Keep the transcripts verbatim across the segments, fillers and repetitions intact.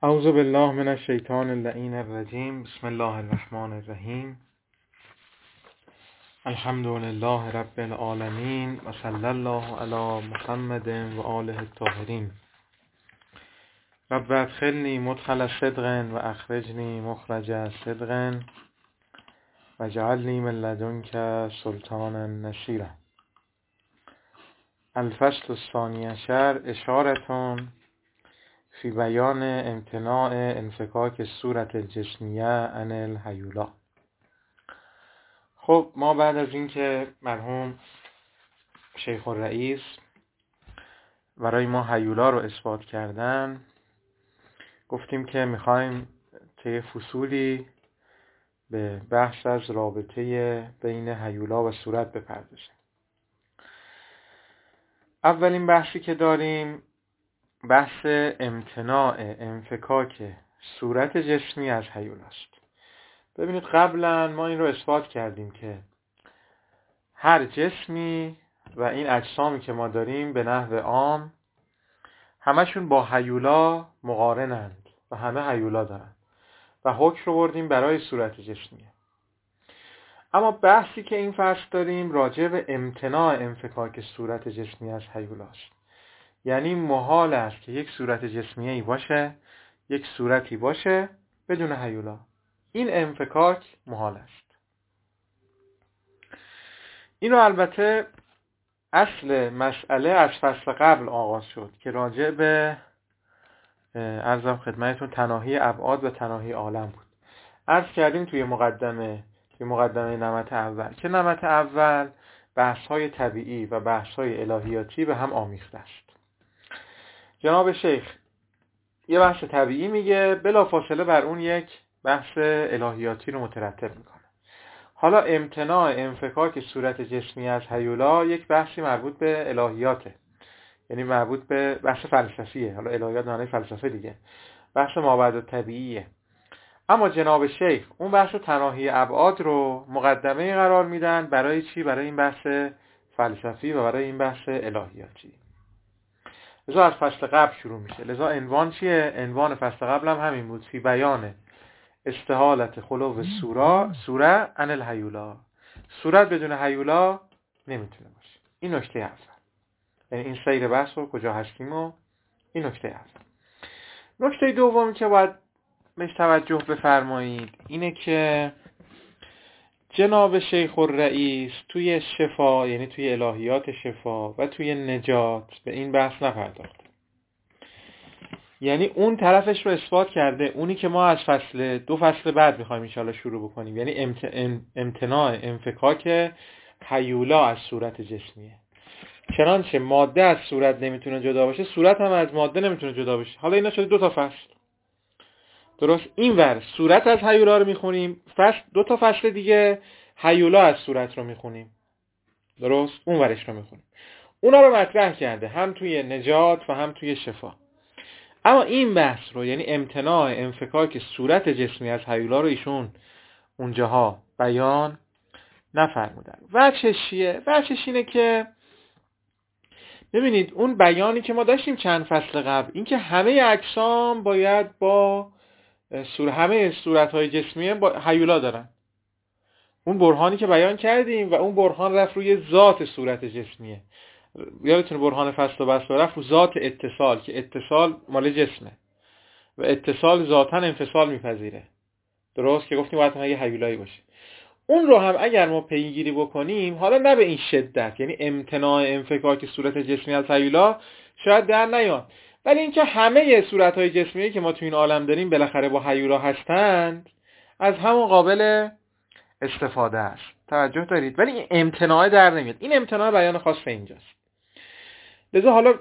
اعوذ بالله من الشیطان اللعین الرجیم. بسم الله الرحمن الرحیم. الحمد لله رب العالمین و صلی الله علی محمد و آله الطاهرین. رب ادخلنی مدخل صدق و اخرجنی مخرج صدق و جعلنی من لدنک سلطانا نصیرا. الفصل الثانی عشر اشارتون فی بیان امتناع انفکاک صورت الجسمیه عن الهیولا. خب ما بعد از اینکه مرحوم شیخ الرئیس برای ما هیولا رو اثبات کردن، گفتیم که میخوایم طی فصولی به بحث از رابطه بین هیولا و صورت بپردازیم. اولین بحثی که داریم بحث امتناع انفکاک صورت جسمی از هیولا است. ببینید قبلا ما این رو اثبات کردیم که هر جسمی و این اجسامی که ما داریم به نحو عام همشون با هیولا مقارنند و همه هیولا دارند و حکم رو بردیم برای صورت جسمیه. اما بحثی که این فصل داریم راجع به امتناع انفکاک صورت جسمی از هیولا است. یعنی محال است که یک صورت جسمیه‌ای باشه، یک صورتی باشه بدون هیولا. این انفکاک محال است. اینو البته اصل مسئله از فصل قبل آغاز شد که راجع به عرضم خدمتتون تناهی ابعاد و تناهی عالم بود. عرض کردیم توی مقدمه توی مقدمه نمط اول که نمط اول بحث‌های طبیعی و بحث‌های الهیاتی به هم آمیخته است. جناب شیخ یه بحث طبیعی میگه، بلافاصله بر اون یک بحث الهیاتی رو مترتب میکنه. حالا امتناع انفکاک صورت جسمی از هیولا یک بحثی مربوط به الهیاته، یعنی مربوط به بحث فلسفیه. حالا الهیات معنی فلسفه دیگه، بحث مابعد الطبیعیه. اما جناب شیخ اون بحث تناهی ابعاد رو مقدمه قرار میدن. برای چی؟ برای این بحث فلسفی و برای این بحث الهیاتی. لذا از فصل قبل شروع میشه. لذا عنوان چیه؟ عنوان فصل قبل هم همین بود، فی بیان استحالت خلو سورا سوره عن الهیولا. صورت بدون هیولا نمیتونه باشه. این نکته اول. یعنی این سیر بحث رو کجا هستیم و این نکته اول. نکته دومی که باید بهش توجه بفرمایید اینه که جناب شیخ الرئیس توی شفا، یعنی توی الهیات شفا و توی نجات به این بحث نپرداخته. یعنی اون طرفش رو اثبات کرده، اونی که ما از فصل دو فصل بعد میخوایم انشاءالله شروع بکنیم، یعنی امتناع انفکاک هیولا از صورت جسمیه. چنانچه ماده از صورت نمیتونه جدا باشه، صورت هم از ماده نمیتونه جدا باشه. حالا اینا شده دو تا فصل. درست؟ این ور صورت از هیولا رو میخونیم، فصل دو تا فصل دیگه هیولا از صورت رو میخونیم. درست؟ اون ورش رو میخونیم. اونا رو مطرح کرده هم توی نجات و هم توی شفا. اما این بحث رو، یعنی امتناع انفکاک صورت جسمی از هیولا رو ایشون اونجاها بیان نفرمودن. وجهش چیه؟ وجهش اینه که ببینید اون بیانی که ما داشتیم چند فصل قبل، این که همه اجسام باید با سور همه صورت‌های جسمیه با هیولا دارن. اون برهانی که بیان کردیم و اون برهان رفت روی ذات صورت جسمیه. یادتونه برهان فصل و بسط رفت رو ذات اتصال، که اتصال مال جسمه و اتصال ذاتاً انفصال میپذیره. درست؟ که گفتیم باید یه هیولایی باشه. اون رو هم اگر ما پیگیری بکنیم، حالا نه به این شدت، یعنی امتناع انفکاک صورت جسمی از هیولا شاید در نیاد، ولی اینکه همه صورت‌های جسمی که ما تو این عالم داریم بالاخره با هیولا هستند، از همون قابل استفاده است. توجه دارید؟ ولی این امتناع در نمیاد. این امتناع بیان خاص اینجاست. لذا حالا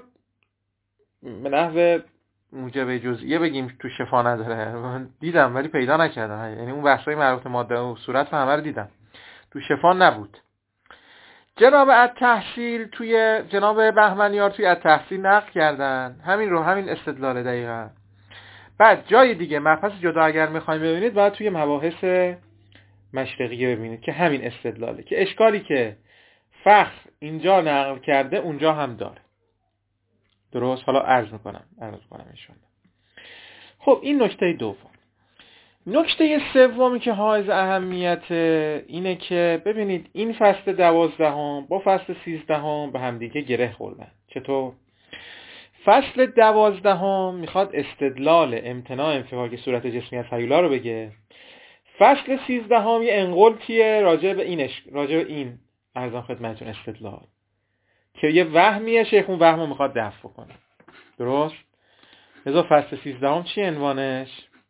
به نحو موجب جزئیه بگیم تو شفا نداره. من دیدم ولی پیدا نکردم. یعنی اون بحثای مربوط ماده و صورت رو همه رو دیدم. تو شفا نبود. جناب التحصیل توی جناب بهمنیار توی التحصیل نقل کردن همین رو، همین استدلال دقیقاً. بعد جای دیگه مبحث جدا اگر میخوایم ببینید باید توی مباحث مشرقیه ببینید که همین استدلاله، که اشکالی که فخر اینجا نقل کرده اونجا هم داره. درست؟ حالا عرض میکنم عرض میکنم ایشون. خب این نکته دوم. نکته سومی که حائز اهمیت اینه که ببینید این فصل دوازدهم با فصل سیزدهم به همدیگه گره خوردن. چطور؟ فصل دوازدهم میخواد استدلال امتناع انفکاک صورت جسمی از هیولا رو بگه. فصل سیزدهم یه انقلتیه راجع به اینش راجع به این عرضم خدمتتون استدلال که یه وهمیه، شیخ اون وهم رو میخواد دفع کنه. درست؟ لذا فصل سیزدهم چی عنوانش؟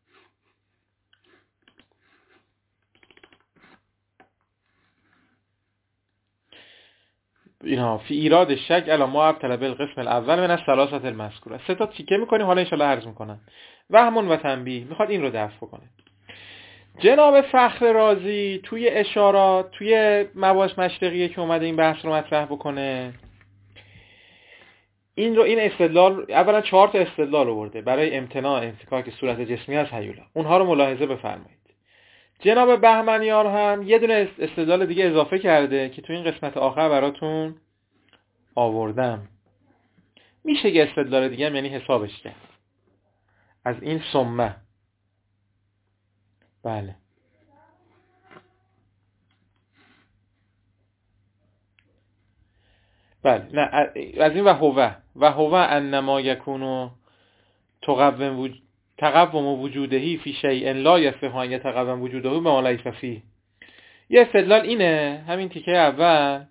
اینا فی ایراد شک الا ما ابتلا بالقسم الاول من الثلاثه المذکوره. سه تا تیکه میکنیم، حالا ان شاء الله عرض میکنم. وهمون و تنبیه میخواد این رو دفع کنه. جناب فخر رازی توی اشارات توی مباحث مشرقیه که اومده این بحث رو مطرح بکنه، این رو این استدلال اولا چهار تا استدلال آورده برای امتناع انفکاک صورت جسمی از هیولا. اونها رو ملاحظه بفرمایید. جناب بهمنیار هم یه دونه استدلال دیگه اضافه کرده که تو این قسمت آخر براتون آوردم. میشه یه استدلال دیگه هم یعنی حسابش کرد از این سمه. بله بله نه از این و هوه و هوه انما یکونو تقوم وجود تقوم وجودهی فی شیء لا یصح ان یتقوم وجوده به ما لیس فیه. یه استدلال اینه، همین تیکه اول،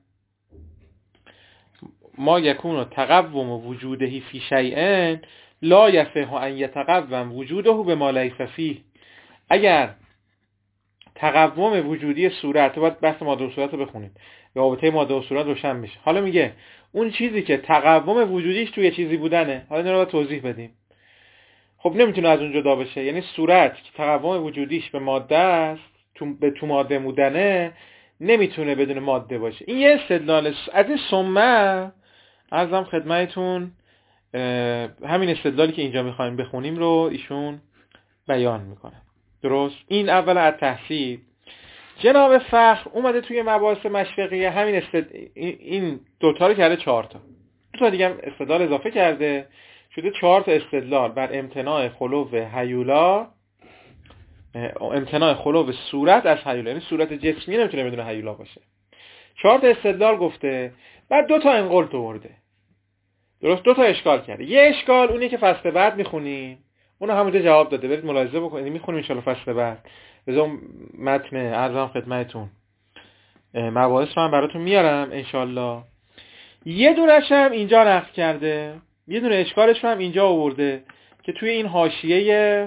ما یکونو تقوم وجودهی فی شیء لا یصح ان یتقوم وجوده به ما لیس فیه. اگر تقوم وجودی صورت، باید بحث ماده و صورت رو بخونید، رابطه ماده و صورت روشن میشه. حالا میگه اون چیزی که تقوم وجودیش توی چیزی بودنه، حالا این رو توضیح بدیم. خب نمیتونه از اون جدا بشه، یعنی صورت که تقوم وجودیش به ماده است، تو به تو ماده بودنه، نمیتونه بدون ماده باشه. این یه استدلال از این سمه. عرضم خدمتتون همین استدلالی که اینجا میخوایم بخونیم رو ایشون بیان میکنه. درست؟ این اول از تحصیل. جناب فخر اومده توی مباحث مشرقیه همین استد... این دوتا رو کرده چهار تا. دو تا دیگه هم استدلال اضافه کرده، شده چهار تا استدلال بر امتناع خلو هیولا، امتناع خلو صورت از هیولا، یعنی صورت جسمی نمیتونه بدون هیولا باشه. چهار تا استدلال گفته، بعد دو تا انقلت آورده. درست؟ دو تا اشکال کرده. یه اشکال اونی که فصل بعد میخونیم، اونو همونجا جواب داده، برید ملاحظه بکنید، میخونیم ان شاء الله فصل بعد. بذار متن عرضم خدمتتون مباحث رو هم براتون میارم ان شاء الله. یه دونش هم اینجا نقل کرده، یه دونه اشکالش هم اینجا آورده که توی این حاشیه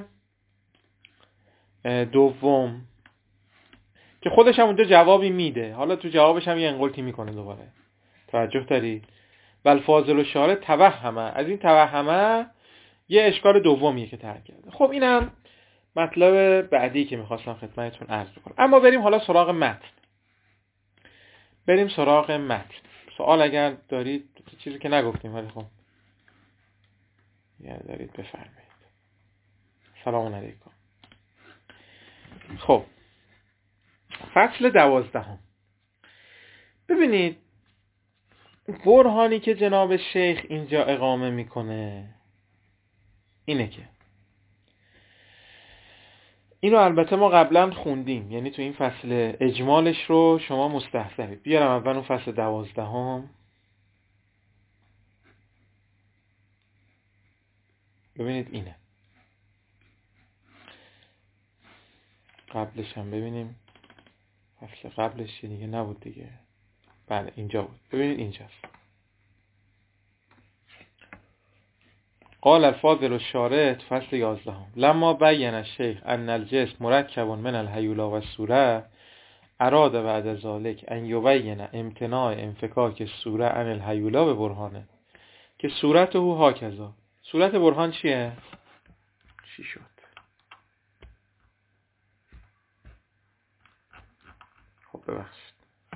دوم که خودش هم اونجا جوابی میده، حالا تو جوابش هم یه انقلتی میکنه دوباره. توجه دارید؟ بل فاضل و شارع توهمه، از این توهمه یه اشکال دومیه که ترک کرده. خب اینم مطلب بعدی که میخواستم خدمتتون عرض بکنم. اما بریم حالا سراغ متن. بریم سراغ متن. سوال اگر دارید، چیزی که نگفتیم ولی خب یا دارید بفرمایید. سلام علیکم. خب فصل دوازدهم. ببینید برهانی که جناب شیخ اینجا اقامه میکنه اینه که اینو البته ما قبلا خوندیم، یعنی تو این فصل اجمالش رو شما مستحضرید. بیارم اول اون فصل دوازدهم. ببینید اینه. قبلش هم ببینیم. فصل قبلش دیگه نبود دیگه. بله اینجا بود. ببینید اینجاست. قال الفاضل الشارع فصل یازدهم لما بین الشیخ ان الجسم مرکب من الهیولا و الصوره اراد بعد ذلك ان یبین امتناع انفکاک الصوره عن الهیولا به برهانه که صورته هاکذا. صورت برهان چیه؟ چی شد؟ خب ببخشید.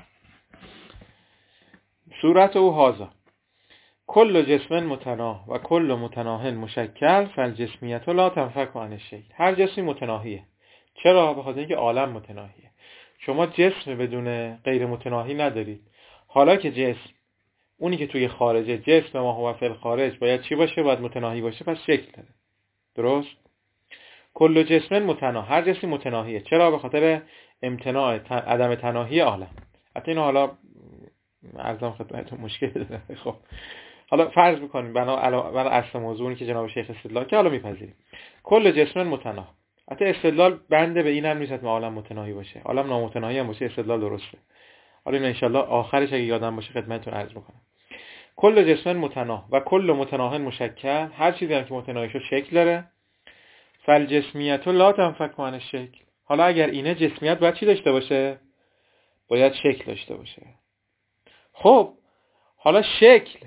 صورت او هازا کل جسم متناه و کل متناهن مشکل فالجسمیت لا تنفک عن الشیء. هر جسمی متناهیه. چرا؟ به خاطر اینکه عالم متناهیه. شما جسم بدون غیر متناهی ندارید. حالا که جسم اونی که توی خارجه، جسم ما هو فی الخارج، باید چی باشه؟ باید متناهی باشه، پس شکل داره. درست؟ کل جسم متناهی، هر جسمی متناهیه. چرا؟ به خاطر امتناع تن... عدم تناهی عالم. حتی اینو حالا عرضم خدمتتون مشکل داره. خب حالا فرض می‌کنیم بنا بنا اصل موضوعی که جناب شیخ استدلال که حالا میپذیریم کل جسم متناهی. حتی استدلال بنده به اینم نیست که عالم متناهی باشه، عالم نامتناهی هم باشه، استدلال درسته. حالا این ان شاء الله آخرش اگه یادم باشه خدمتتون عرض می‌کنم. کل جسم متناهی و کل متناهی مشکل، هر چیزی هم که متناهی شد شکل داره. فالجسمیت لا تنفک عن الشکل. حالا اگر اینه جسمیت باید چی داشته باشه؟ باید شکل داشته باشه. خب حالا شکل،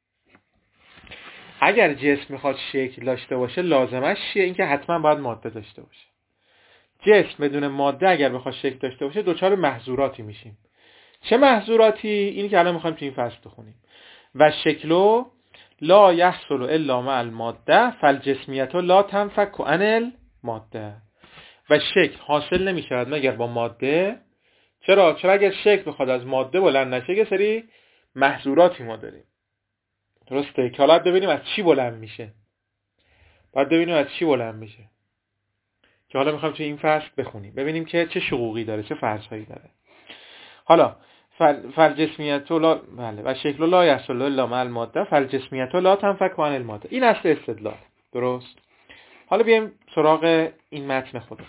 اگر جسم میخواد شکل داشته باشه لازمش چیه؟ این که حتما باید ماده داشته باشه. جسم بدون ماده اگر بخواد شکل داشته باشه دوچار محظوراتی میشیم. چه محظوراتی؟ اینی که الان میخوایم تو این فصل بخونیم. و شکلو لا یحصل الا مع الماده فالجسمیت لا تنفک عن الماده. و شکل حاصل نمیشود مگر با ماده. چرا؟ چرا اگر شکل بخواد از ماده بلند نشه یه سری محظوراتی ما داریم. درسته؟ که حالا ببینیم از چی بلند میشه. باید ببینیم از چی بلند میشه. که حالا میخوایم توی این فصل بخونیم. ببینیم که چه شقوقی داره، چه فرض‌هایی داره. حالا فالجسمیت لا بله و شکل لا یحصل الا مع الماده فالجسمیت لا تنفک عن الماده. این اصل استدلال. درست؟ حالا بیایم سراغ این متن خودمون.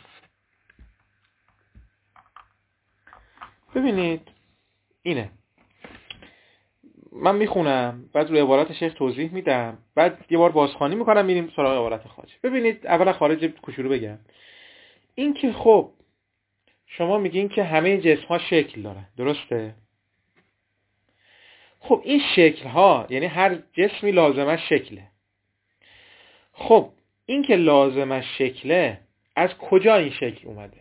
ببینید اینه. من میخونم بعد روی عبارت شیخ توضیح میدم، بعد یه بار بازخوانی میکنم میریم سراغ عبارت خارج. ببینید اولا خارج کوچولو بگم. این که خب شما میگین که همه جسم ها شکل دارن، درسته؟ خب این شکل ها یعنی هر جسمی لازمش شکله. خب این که لازمش شکله از کجا این شکل اومده؟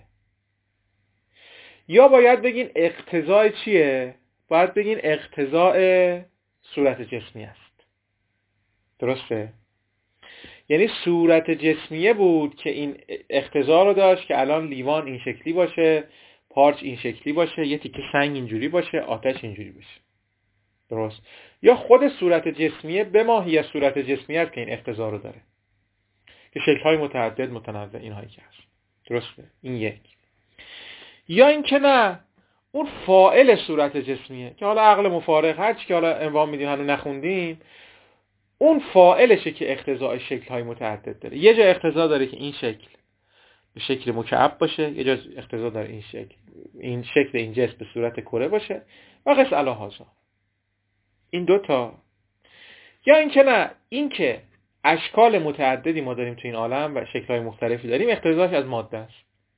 یا باید بگین اقتضای چیه؟ باید بگین اقتضای صورت جسمی است. درسته؟ یعنی صورت جسمیه بود که این اقتضا رو داشت که الان لیوان این شکلی باشه، پارچ این شکلی باشه، یه تیکه سنگ اینجوری باشه، آتش اینجوری باشه. درست؟ یا خود صورت جسمیه به ماهیت صورت جسمیت که این اقتضا رو داره که شکل‌های متعدد متنوع اینهایی که هست. درسته؟ این یک. یا این که نه اون فاعل صورت جسمیه که حالا عقل مفارق هر چی که حالا عنوان میدیم هنوز نخوندیم، اون فاعلشه که اقتضای شکل‌های متعدد داره. یه جا اقتضا داره که این شکل به شکل مکعب باشه، یه جا اقتضا داره این شکل این شکل این جسم به صورت کره باشه و قص علی هذا. این دوتا. یا این که نه این که اشکال متعددی ما داریم تو این عالم و شکل‌های مختلفی داریم، اقتضاش از ماده است.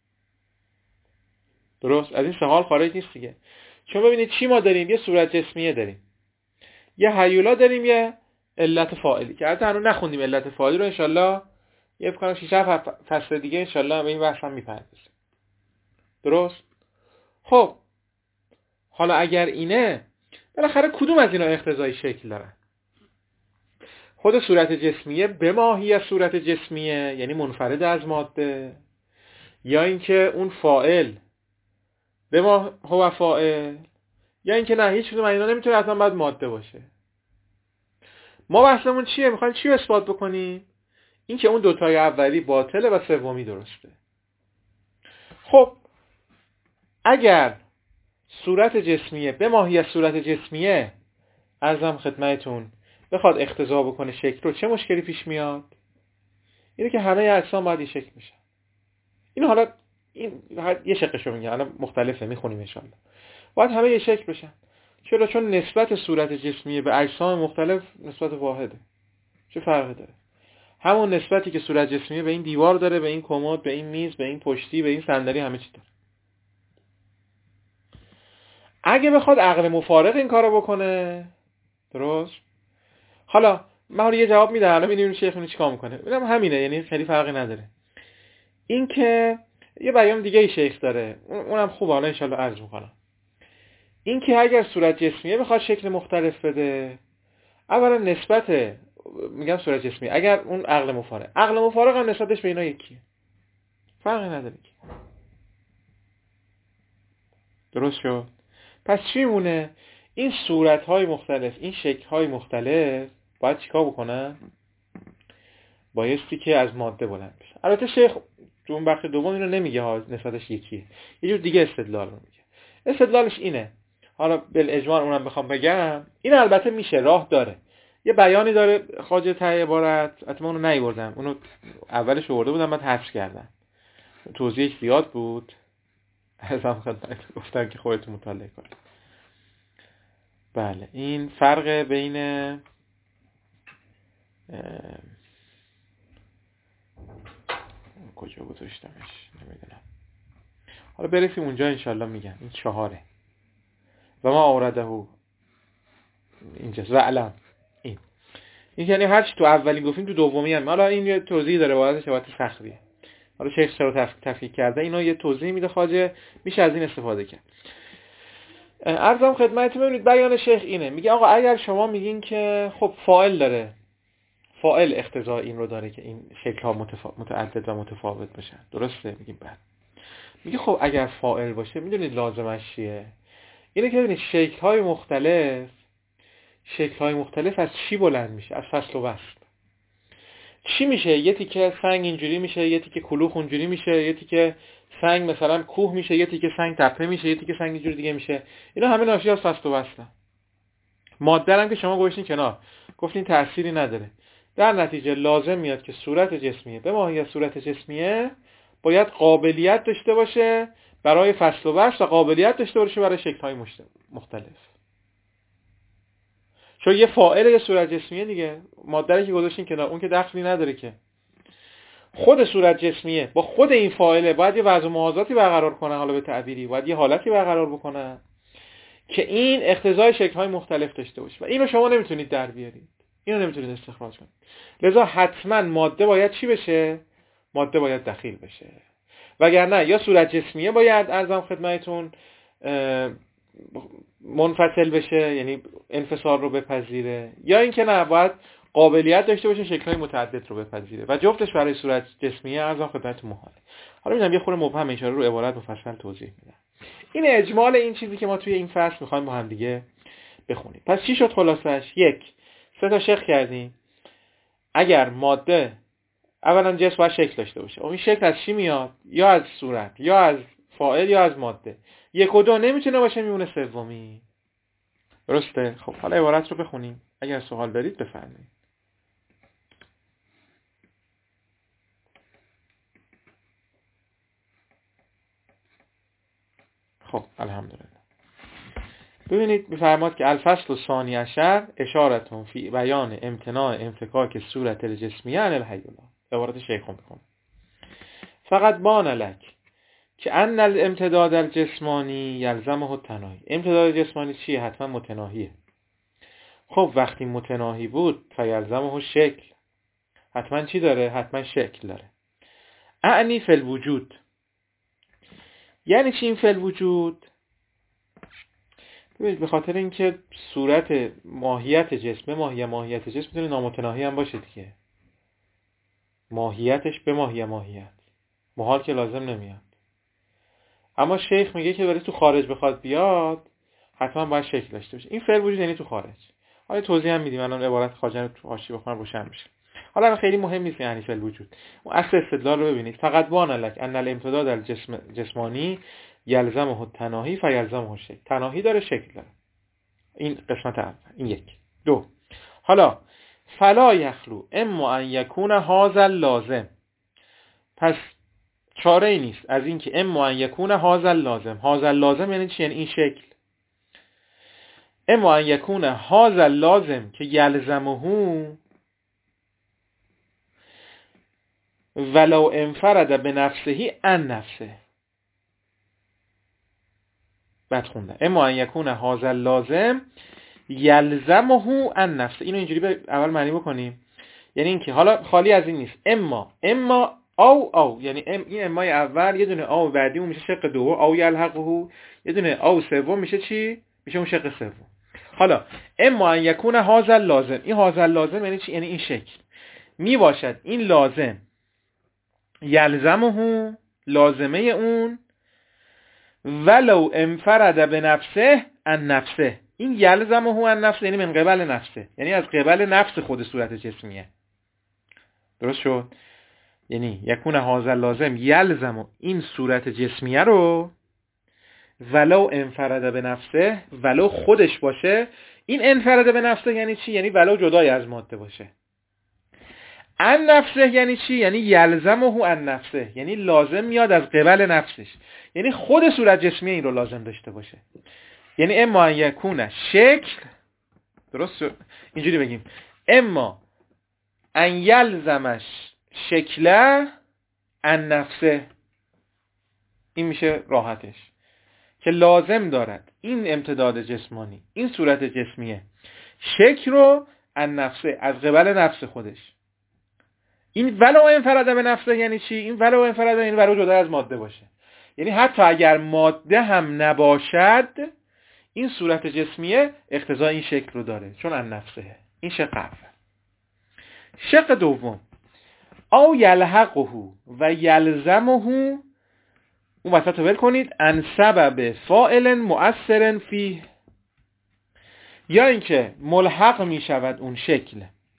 درست؟ از این سه حال خارج نیست دیگه. چون ببینید چی ما داریم؟ یه صورت جسمیه داریم، یه هیولا داریم، یه علت فاعلی که حتی هنوز نخوندیم علت فاعلی رو. انشالله یه بکنم شیش هفت فصل دیگه انشالله به این بحث هم میپردازیم. درست؟ خب حالا اگر اینه بالاخره کدوم از اینا اقتضای شکل دارن؟ خود صورت جسمیه به ماهیت صورت جسمیه یعنی منفرد از ماده، یا اینکه اون فاعل به ما هو فاعل، یا اینکه نه هیچ کدوم اینا نمیتونه اصلا باید ماده باشه. ما بحثمون چیه؟ میخوایم چی رو اثبات بکنیم؟ این که اون دوتای اولی باطله و سومی درسته. خب اگر صورت جسمیه به ماهیت صورت جسمیه عرضم خدمتتون بخواد اقتضا بکنه شکل رو، چه مشکلی پیش میاد؟ اینه که همه اجسام باید این شکل میشن. اینو حالا این یه شقشو میگه، الان مختلفه میخونیم ان شاء الله. باید همه یه شکل بشن. چرا؟ چون نسبت صورت جسمیه به اجسام مختلف نسبت واحده. چه فرقی داره؟ همون نسبتی که صورت جسمیه به این دیوار داره، به این کمد، به این میز، به این پشتی، به این صندلی، همه چی داره. اگه بخواد عقل مفارق این کارو بکنه، درست؟ حالا من یه جواب میدم، الان میبینیم شیخ اون چیکار میکنه. ببینم همینه، یعنی خیلی فرقی نداره. این که یه بیان دیگه ای شیخ داره، اونم خوبه، حالا ان شاء الله عرض میکنم. این که اگر صورت جسمیه بخواد شکل مختلف بده، اولا نسبت میگم صورت جسمیه، اگر اون عقل مفارق عقل مفارق هم نسبتش به اینا یکیه، فرقی نداره که. درست شد؟ پس چی مونه؟ این صورت‌های مختلف، این شکل‌های مختلف باید چیکار بکنن؟ بایستی که از ماده بلند بشن. البته شیخ تو اون بخش دوم اینو نمیگه ها، نسبتش یکیه، یه جور دیگه استدلال رو میگه. استدلالش اینه، حالا بالاجمال اونم بخوام بگم، این البته میشه، راه داره، یه بیانی داره خواجه ته عبارت، حتما اونو نیوردم، اونو اولش آورده بودم بعد حذف کردم، توضیحش زیاد بود، ازم خدمت گفتم که خودتون مطالعه کنید. بله، این فرق بین کجا گذاشتمش نمیدونم، حالا برسیم اونجا انشالله میگم. این چهاره و ما آورده اینجاست و علم، این این یعنی هر چی تو اولین گفتیم تو دومی هم. حالا این یه توضیح داره، واضحه شباهت سخریه، حالا شیخ چرا تفکیک کرده اینو یه توضیح میده خواجه، میشه از این استفاده کرد. عرضم خدمتتون، ببینید بیان شیخ اینه، میگه آقا اگر شما میگین که خب فاعل داره، فاعل اقتضای این رو داره که این شکل ها متفا... متعدد و متفاوت بشن، درسته؟ میگیم بله. میگه خب اگر فاعل باشه میدونید لازمش چیه؟ اینه که ببینید شکل های مختلف، شکل های مختلف از چی بلند میشه؟ از فصل و وصل. چی میشه؟ یه تیکه سنگ اینجوری میشه، یه تیکه کلوخ اونجوری میشه، یه تیکه سنگ مثلا کوه میشه، یه تیکه سنگ تپه میشه، یه تیکه سنگ اینجوری دیگه میشه. اینا همه ناشی از فصل و وصله. ماده هم که شما گوشتین کنار، گفتین تأثیری نداره، در نتیجه لازم میاد که صورت جسمیه به ماهیت صورت جسمیه باید قابلیت داشته باشه برای فصل و وصل و قابلیت داشته باشه برای شکل‌های مختلف. چون یه فاعل یه صورت جسمیه دیگه، ماده که گذاشتین کنار اون که دخلی نداره که. خود صورت جسمیه با خود این فاعله باید یه وضع موازاتی برقرار کنه، حالا به تعبیری باید یه حالتی برقرار بکنه که این اقتضای شکل‌های مختلف داشته باشه و اینو شما نمیتونید در بیارید، اینو نمیتونید استخراج کنید. لذا حتما ماده باید چی بشه؟ ماده باید دخیل بشه، وگرنه یا صورت جسمیه باید ارزم خدمتتون منفصل بشه، یعنی انفصال رو بپذیره، یا اینکه نه باید قابلیت داشته باشه شکل‌های متعدد رو بپذیره و جفتش برای صورت جسمیه ارزم خدمتتون محاله. حالا میگم یه خورده مبهم اشاره رو عبارت مفصل توضیح میدم. این اجمال این چیزی که ما توی این فصل میخوایم با هم دیگه بخونیم. پس چی شد خلاصش؟ یک، سه تا شق کردیم. اگر ماده اولا جسم باید شکل داشته باشه، اون شکل از چی میاد؟ یا از صورت، یا از فاعل، یا از ماده. یک و دو نمیتونه باشه، میمونه سومی. درسته؟ خب حالا عبارت رو بخونیم، اگر سوال دارید بفرمایید. خب الحمدلله. ببینید میفرماد که الفصل الثانی عشر اشارتون فی بیان امتناع انفکاک صورت الجسمیه عن الحی الله. عبارت شیخ رو بخونم. فقط بان لک که ان الامتداد الجسمانی یلزمه التناهی. امتداد جسمانی چیه؟ حتما متناهیه. خب وقتی متناهی بود فیلزمه شکل، حتما چی داره؟ حتما شکل داره. اعنی فی الوجود، یعنی چی این فی الوجود؟ ببینید به خاطر اینکه صورت ماهیت جسم ماهیت ماهیت جسم میتونه نامتناهی هم باشه دیگه، ماهیتش به ماهیت ماهیت محال که لازم نمیاد. اما شیخ میگه که ولی تو خارج بخواد بیاد حتما باید شکل داشته باشه. این فعل وجود یعنی تو خارج. حالا توضیح هم میدیم، الان عبارت خارج رو تو حاشیه بخونم روشن میشه. حالا خیلی مهم نیست یعنی فعل وجود. اون اصل استدلال رو ببینید. فقط بان لک ان الامتداد الجسم جسمانی یلزمه التناهی فیلزمه الشکل. تناهی داره، شکل داره. این قسمت اول. این یک. دو، حالا فلا یخلو اما ان یکون هذا لازم، پس چاره ای نیست از این که اما ان یکون هذا لازم. هذا لازم یعنی چی؟ یعنی این شکل. اما ان یکون هذا لازم که یلزمه ولو انفرد به نفسه ان نفسه. بعد خوندم اما ان یکون هذا لازم یلزمه ان نفسه. اینو اینجوری به اول معنی بکنیم، یعنی اینکه حالا خالی از این نیست. اما اما او او یعنی ام، این امای اول یه دونه او بعدی اون میشه شق دوم، او یلحقه یه دونه او سوم میشه چی؟ میشه اون شق سوم. حالا اما ان یکون هذا لازم، این هذا لازم یعنی چی؟ یعنی این شکل می باشد این لازم یلزمه لازمه اون ولو انفرد به نفسه ان نفسه. این یلزمه ان نفسه یعنی من قبل نفسه، یعنی از قبل نفس خود صورت جسمیه. درست شد؟ یعنی یکون هذا لازم یلزم این صورت جسمیه رو ولو انفرده به نفسه، ولو خودش باشه. این انفرده به نفسه یعنی چی؟ یعنی ولو جدای از ماده باشه. ان نفسه یعنی چی؟ یعنی یلزمه ان نفسه، یعنی لازم میاد از قبل نفسش، یعنی خود صورت جسمیه این رو لازم داشته باشه. یعنی اما یکونه شکل، درست اینجوری بگیم، اما ان یلزمش شکله ان نفسه، این میشه راحتش، که لازم دارد این امتداد جسمانی، این صورت جسمیه، شکل رو ان نفسه، از قبل نفس خودش. این ولو انفرده به نفسه یعنی چی؟ این ولو انفرده یعنی ولو جدا از ماده باشه، یعنی حتی اگر ماده هم نباشد این صورت جسمیه اقتضای این شکل رو داره، چون ان نفسه. این شق اول. شق دوم، او یلحقه و یلزمه، اون وسط رو ول کنید، ان سبب فاعل مؤثر فیه، یا اینکه ملحق می شود اون شکل،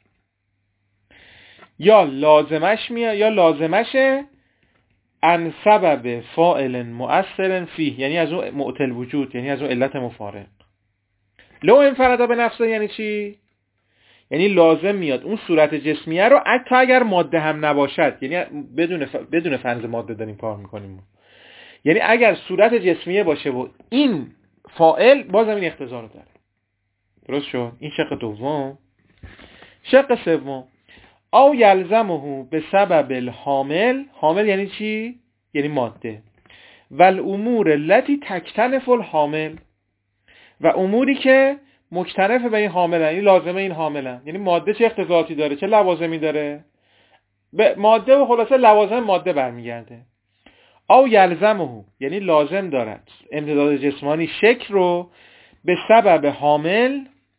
یا لازمش میاد، یا لازمشه ان سبب فاعل مؤثر فیه، یعنی از اون معتل وجود، یعنی از اون علت مفارق. لو انفرده به نفسه یعنی چی؟ یعنی لازم میاد اون صورت جسمیه رو حتی اگر ماده هم نباشد، یعنی بدون ف... بدون فرض ماده داریم کار میکنیم، یعنی اگر صورت جسمیه باشه و این فاعل، باز هم این اقتضا رو داره. درست شد؟ این شق دوم. شق سوم، او یلزمه به سبب الحامل، حامل یعنی چی؟ یعنی ماده، والامور التي تکتنف الحامل، و اموری که مکتنف به این حاملن، یعنی لازمه این حاملن. یعنی ماده چه اختصاصی داره، چه لوازمی داره؟ به ماده و خلاصه لوازم ماده برمیگرده. او یلزمه یعنی لازم دارد امتداد جسمانی شکل رو به سبب حامل،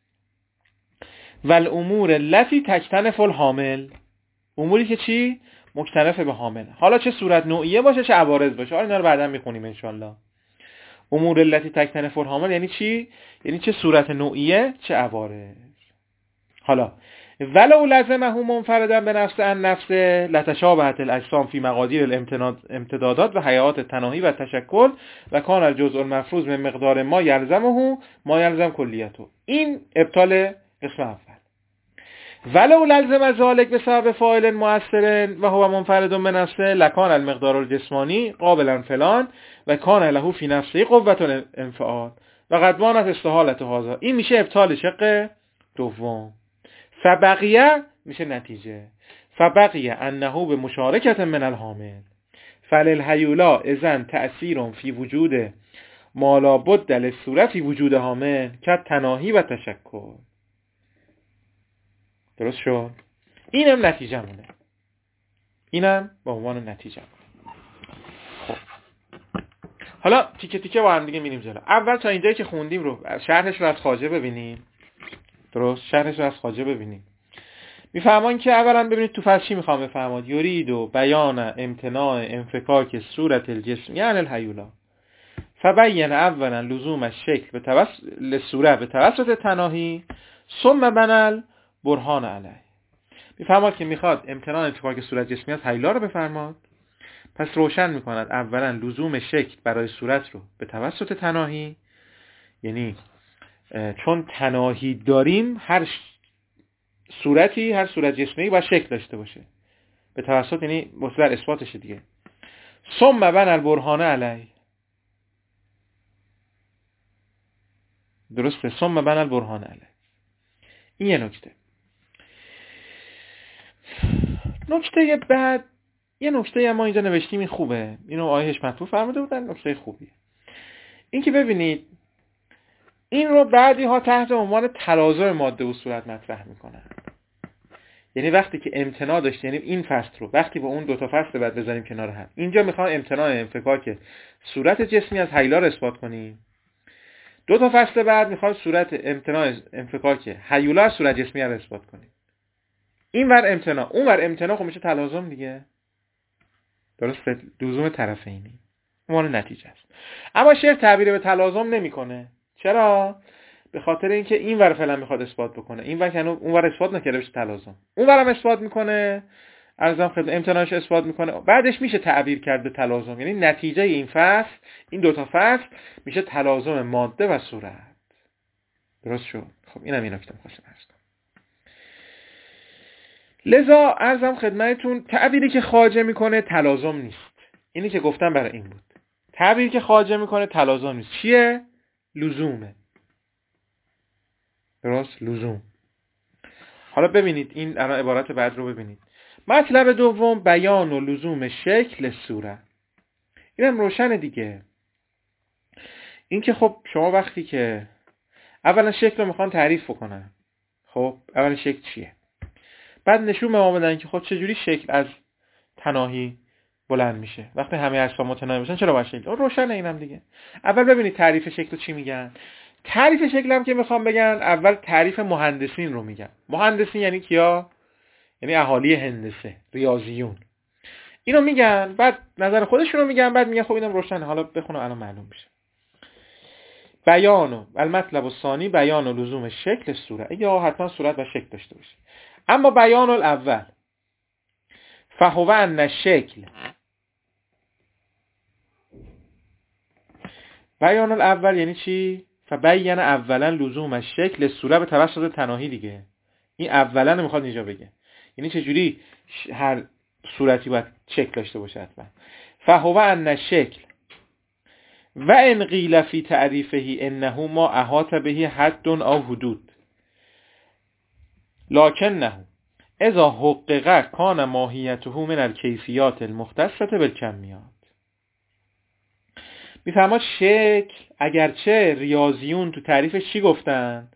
والامور التي تکتنف الحامل، اموری که چی؟ مکتنف به حامل. حالا چه صورت نوعیه باشه چه عوارض باشه، حالا اینا رو بعدا میخونیم انشالله. امور التي تکتنف الحامل یعنی چی؟ یعنی چه صورت نوعیه چه عوارض. حالا ولو لزمه منفردا به نفس ان نفسه لتشابهت الاجسام فی مقادیر الامتدادات و حیات تناهی و تشکل و کان الجزء المفروض من مقدار ما یلزمه ما یلزم کلیته. این ابطال قسم اول. ولو لزم ذلك به سبب فاعل مؤثر و هو منفرد به نفسه لکان المقدار الجسمانی قابلا فلان و کان له فی نفسه قوة الانفعال و قد مانت استحالت هذا. این میشه ابطال شق دوم. فبقیه میشه نتیجه. فبقیه انه به مشارکت من الحامل فللهیولا اذن تأثیر فی وجود ما لا بد للصورت فی وجود حامل که تناهی و تشکل. درست شد؟ اینم نتیجه مونه، اینم به عنوان نتیجه مونه. خب حالا تیکه تیکه با هم دیگه میریم جلو. اول تا اینجایی که خوندیم رو شرحش رو از خواجه ببینیم. درست؟ شرحش رو از خواجه ببینیم. میفهمان که اولا ببینید تو فصل چی میخوام بفهماد. یورید و بیان امتناع انفکاک صورت الجسم یعنی الهیولا فبین اولا لزوم الشکل به توسط للصوره به توسط تناهی ثم بنال برهان علیه. میفهماد که میخواد امتناع انفکاک صورت جسمی از هیولا رو بفرماد، پس روشن میکند اولا لزوم شکل برای صورت رو به توسط تناهی، یعنی چون تناهی داریم هر صورتی، هر صورت جسمی باید شکل داشته باشه به توسط، یعنی مصدر اثباتشه دیگه. ثم بنى البرهان علیه. درسته؟ ثم بنى البرهان علیه. این یه نکته. نکته بعد یه نکته ما اینجا نوشتیم، این خوبه، اینو آیه حشمت‌پور فرموده بودن، نکته خوبیه. این که ببینید این رو بعدی ها تحت عنوان تلازم ماده و صورت مطرح میکنن. یعنی وقتی که امتناع داشت، یعنی این فصل رو وقتی با اون دو تا فصل بعد بذاریم کنار هم، اینجا میخوام امتناع انفکاک صورت جسمی از هیولا رو اثبات کنیم. دو تا فصل بعد میخوام صورت امتناع انفکاک هیولا از صورت جسمی رو اثبات کنیم. این ور امتناع اون ور امتناع، خب میشه تلازم دیگه. درسته؟ لزوم طرفینی عنوان نتیجه است. اما شیخ تعبیر به تلازم نمیکنه. چرا؟ به خاطر اینکه این ور فعلا میخواد اثبات بکنه، این ور کنه اون ور اثبات نکرده بشه تلازم، اون ورم اثبات میکنه ارزم خدمت امتنانش اثبات میکنه. بعدش میشه تعبیر کرد به تلازم، یعنی نتیجه این فصل، این دوتا فصل میشه تلازم ماده و صورت. درست شد؟ خب اینم این نکته می‌خواستم عرض کنم. لذا ارزم خدمتتون تعبیری که خواجه میکنه تلازم نیست. اینی که گفتم برای این بود. تعبیری که خواجه میکنه تلازم نیست. چیه؟ لزومه. درست؟ لزوم. حالا ببینید این الان عبارت بعد رو ببینید. مطلب دوم بیان و لزوم شکل صورت. اینم روشن دیگه. این که خب شما وقتی که اولا شکل رو میخوان تعریف بکنن، خب اولا شکل چیه؟ بعد نشون به ما بدن که خب چجوری شکل از تناهی بلند میشه. وقتی همه اجسام متناهی باشن چرا باید شکل؟ روشنه اینم دیگه. اول ببینید تعریف شکل رو چی میگن. تعریف شکل هم که میخوام بگن، اول تعریف مهندسین رو میگن. مهندسین یعنی کیا؟ یعنی اهالی هندسه، ریاضیون. اینو میگن، بعد نظر خودشون رو میگن، بعد میگن خب اینم روشنه، حالا بخونم الان معلوم میشه. بیان و المطلب الثانی بیان و لزوم شکل صورت. یا حتما صورت و شکل داشته باشه. اما بیان الاول فهو ان الشکل، بیان الاول یعنی چی؟ فبین اولا لزوم الشکل صورت به توسط تناهی دیگه. این اولا میخواد اینجا بگه، یعنی چجوری هر صورتی باید شکل داشته باشه حتما. فهو ان الشکل و ان قیل فی تعریفه انه ما احاط به حد او حدود لکنه اذا حقق کان ماهیته من الکیفیات المختصه بالکمیات. میفرماد شکل اگرچه ریاضیون تو تعریفش چی گفتن؟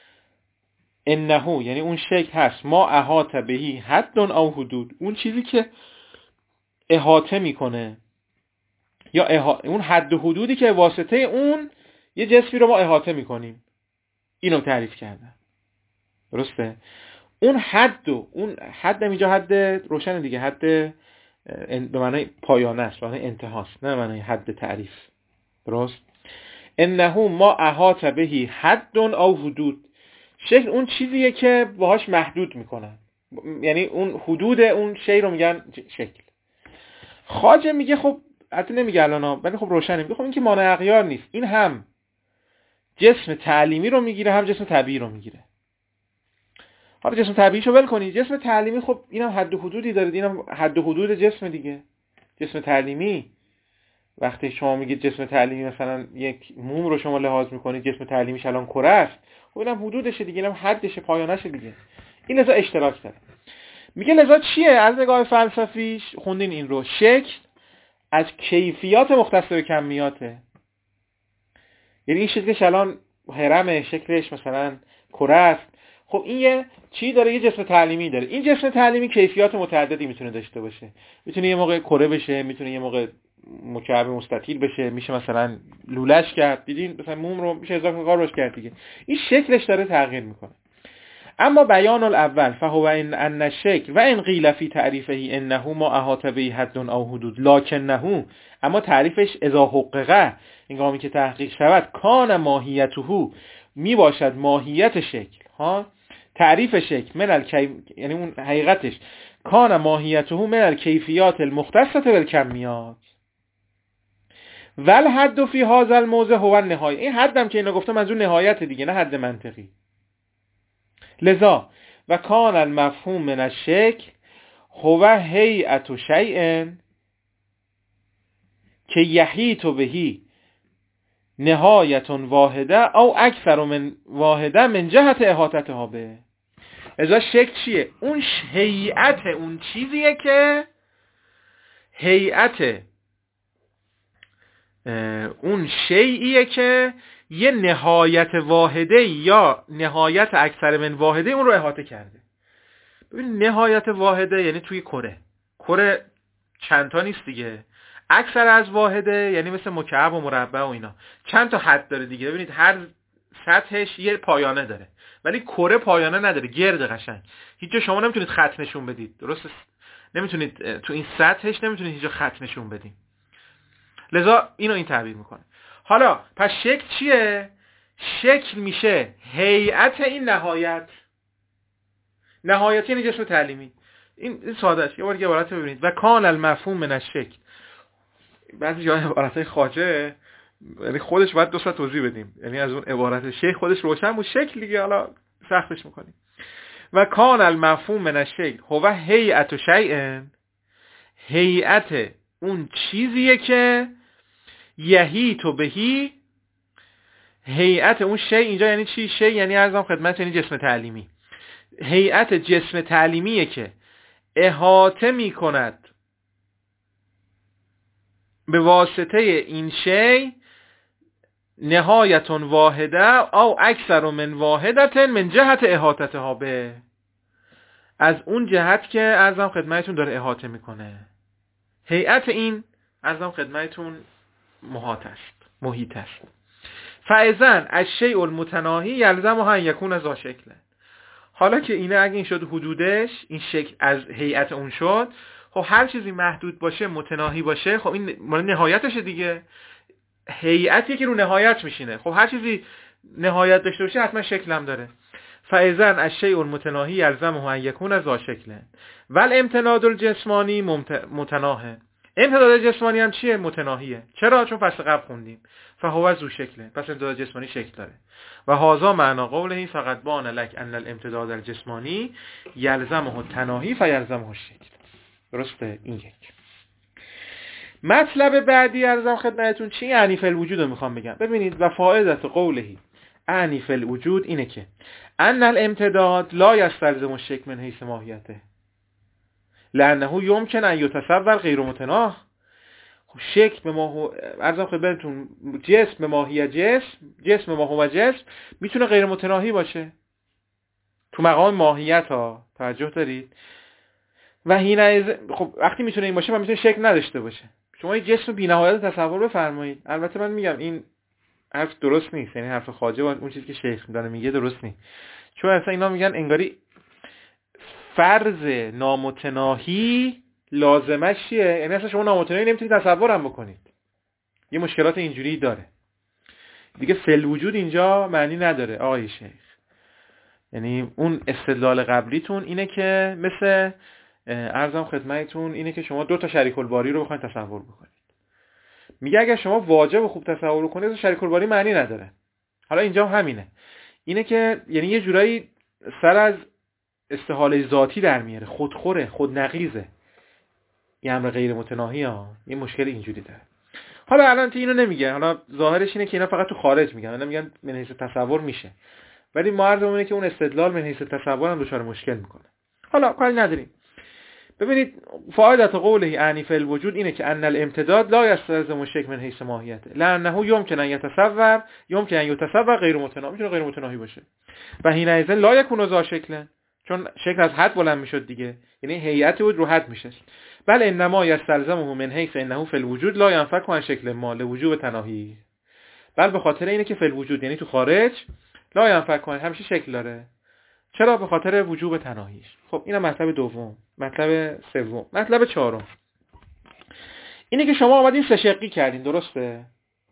انه یعنی اون شکل هست ما احاط به حد او حدود، اون چیزی که احاطه میکنه یا احا... اون حد و حدودی که واسطه اون یه جسمی رو ما احاطه میکنیم، اینو تعریف کردن. درسته؟ اون حد و اون حد اینجا حد روشن دیگه، حد به معنی پایانه است، به معنی انتهاست، نه به معنی حد تعریف. درست؟ انه ما احاط به حد او حدود، شکل اون چیزیه که باهاش محدود میکنن، یعنی اون حدود اون شی رو میگن شکل. خواجه میگه خب حتی نمیگه الان، ولی خب روشنه، میگه خب این که مانع اغیار نیست، این هم جسم تعلیمی رو میگیره هم جسم طبیعی رو میگیره. حالا جسم طبیعیشو ول کنید، جسم تعلیمی خب اینم حد و حدودی داره، اینم حد و حدود جسم دیگه. جسم تعلیمی وقتی شما میگید جسم تعلیمی مثلا یک موم رو شما لحاظ میکنید جسم تعلیمیش الان کره است، خب اینم حدودشه دیگه، اینم حدشه، پایانشه دیگه. این لذا اشتراک داره. میگه لذا چیه؟ از نگاه فلسفیش خوندین این رو، شکل از کیفیات مختص به کمیاته. یعنی این شکلش الان هرم، شکلش مثلا کره است، خب این یه چی داره؟ یه جسم تعلیمی داره. این جسم تعلیمی کیفیات متعددی میتونه داشته باشه. میتونه یه موقع کره بشه، میتونه یه موقع مکعب مستطیل بشه، میشه مثلا لولش کرد، دیدین مثلا موم رو میشه اضافه کار روش کرد دیگه. این شکلش داره تغییر میکنه. اما بیان الاول فهو ان ان الشکل و ان قیل فی تعریفه انه ما احاط به حد او حدود لکنه، اما تعریفش اذا حققه، هنگامی که تحقیق شود، کان ماهیته می باشد ماهیت شکل ها، تعریف شکل من الکی، یعنی اون حقیقتش، کان ماهیته من الکیفیات المختصه بالکمیات ول حد فی هذا الموضع هو النهایه. این حدم که اینا گفتم منظور نهایت دیگه، نه حد منطقی. لذا و کان المفهوم من الشکل هو هیئت شیء که یحیط بهی نهایت واحده او اکثر من واحده من جهت احاطتها به. لذا شکل چیه؟ اون هیئت، اون چیزیه که هیئت اون شیئیه که یه نهایت واحده یا نهایت اکثر من واحده اون رو احاطه کرده. ببین نهایت واحده یعنی توی کره، کره چند تا نیست دیگه. اکثر از واحده یعنی مثل مکعب و مربع و اینا چند تا حد داره دیگه. ببینید هر سطحش یه پایانه داره، ولی کره پایانه نداره، گرد قشنگ. هیچ جا شما نمیتونید خط نشون بدید، درست؟ نمیتونید تو این سطحش نمیتونید هیچ جا خط نشون بدید. لذا اینو این تعبیر میکنه. حالا پس شکل چیه؟ شکل میشه هیئت این نهایت. نهایت یعنی جسم تعلیمی. این این ساده است. یه بار دیگه عبارت رو ببینید. و کان المفهوم من الشکل. بعضی جای عبارتای خواجه یعنی خودش باید دو تا توضیح بدیم، یعنی از اون عبارت شیخ خودش روشن بود، شکل دیگه حالا سختش میکنیم. و کان المفهوم من الشکل هو هیئت شیء، هیئت اون چیزیه که یحیط بهی، هیئت اون شی اینجا یعنی چی؟ شی یعنی عرضم خدمت یعنی جسم تعلیمی. هیئت جسم تعلیمیه که احاطه میکند به واسطه این شی نهایت واحده او اکثر من واحدت من جهت احاطتها به، از اون جهت که عرضم خدمتتون داره احاطه میکنه. هیئت این عرضم خدمتتون محاط است، محیط است. فاذن الشیء المتناهی یلزم ان یکون ذا شکل. حالا که اینه اگه این شد حدودش، این شکل از هیئت اون شد، خب هر چیزی محدود باشه متناهی باشه، خب این مال نهایتشه دیگه. هیئتی که رو نهایت میشینه، خب هر چیزی نهایت داشته باشه حتما شکل هم داره. فاذن الشیء المتناهی یلزمه ان یکون ذا شکل والامتداد الجسمانی متناهی. امتداد جسمانی هم چیه؟ متناهیه. چرا؟ چون فصل قبل خوندیم فهو ذو شکل، پس امتداد جسمانی شکل داره. و هذا معنا قوله فقط بان لك ان الامتداد الجسمانی یلزمه التناهی فیلزمه الشکل. درسته؟ این یک. مطلب بعدی ارزم خدمتتون چی؟ یعنی فی الوجود رو میخوام بگم. ببینید و فائدت قوله یعنی فی الوجود اینه که ان الامتداد لا یستلزم الشکل من حیث ماهیته لانه یمکن ان یتصور غیر متناه. خب شکل به ما ارزم خدمتتون جسم به ماهیت جسم، جسم به ما هو جسم میتونه غیر متناهی باشه تو مقام ماهیت ها. توجه دارید؟ و هینه خب وقتی میتونه این باشه و میتونه شکل نداشته باشه. شما یه جسم بی‌نهایت تصور بفرمایید. البته من میگم این حرف درست نیست، یعنی حرف خواجه و اون چیزی که شیخ داره میگه درست نیست، چون اصلا اینا میگن انگاری فرض نامتناهی لازمش چیه؟ یعنی اصلا شما نامتناهی نمیتونید تصورم بکنید. یه مشکلات اینجوری داره دیگه. فل وجود اینجا معنی نداره آقای شیخ. یعنی اون استدلال قبلیتون اینه که مثل عرضم خدمتتون اینه که شما دو تا شریک الباری رو بخواید تصور بکنید. میگه اگر شما واجب خوب تصور کنید شریک الباری معنی نداره. حالا اینجا هم همینه، اینه که یعنی یه جورایی سر از استحاله ذاتی در میاره، خودخوره، خودنقیزه، یه امر غیر متناهی ها. یه مشکل اینجوری داره. حالا الان تو اینو نمیگه، حالا ظاهرش اینه که اینا فقط تو خارج میگن، اینا میگن من حیث تصور میشه، ولی ما عرضمون اینه که اون استدلال من حیث تصور هم دچار مشکل میکنه. حالا کاری نداریم. ببینید فائدت قوله یعنی فی الوجود اینه که ان الامتداد لا یستلزم الشکل من حیث ماهیته لانه یمکن ان یتصور یمکن ان یتصور غیر متناهی، میتونه غیر متناهی باشه. و حینئذ لا یکون ذا شکل، چون شکل از حد بلند میشد دیگه، یعنی هیئت بود رو حد میشه. بل انما یستلزمه من حیث انه فی الوجود لا ينفك عن شکل ما لوجوب تناهی. بل به خاطر اینه که فی الوجود یعنی تو خارج لا ينفك همیشه شکل داره. چرا؟ به خاطر وجوب تناهیش. خب اینم مطلب دوم. مطلب سوم، مطلب چهارم اینه که شما اومدین سه شقی کردین، درسته؟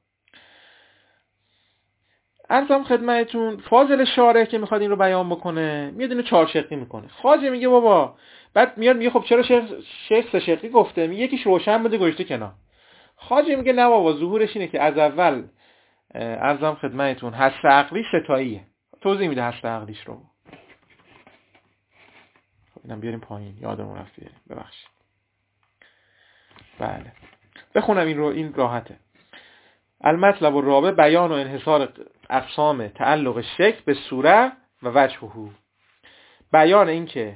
عرضم خدمتتون فاضل شارح که میخواد این رو بیان بکنه میاد اینو چهار شقی میکنه. خواجه میگه بابا، بعد میاد میگه خب چرا شیخ شیخ سه شقی گفته؟ میگه یکیش روشن بوده گذاشته کنار. خواجه میگه نه بابا، ظهورش اینه که از اول عرضم خدمتتون حس عقلی ستاییه. توضیح میده حس عقلیش رو. اینم بیاریم پایین، یادمون رفت بیاریم، ببخشید. بله بخونم این رو، این راحته. المطلب الرابع بیان و انحصار اقسام تعلق شکل به صورت و وجهه. بیان این که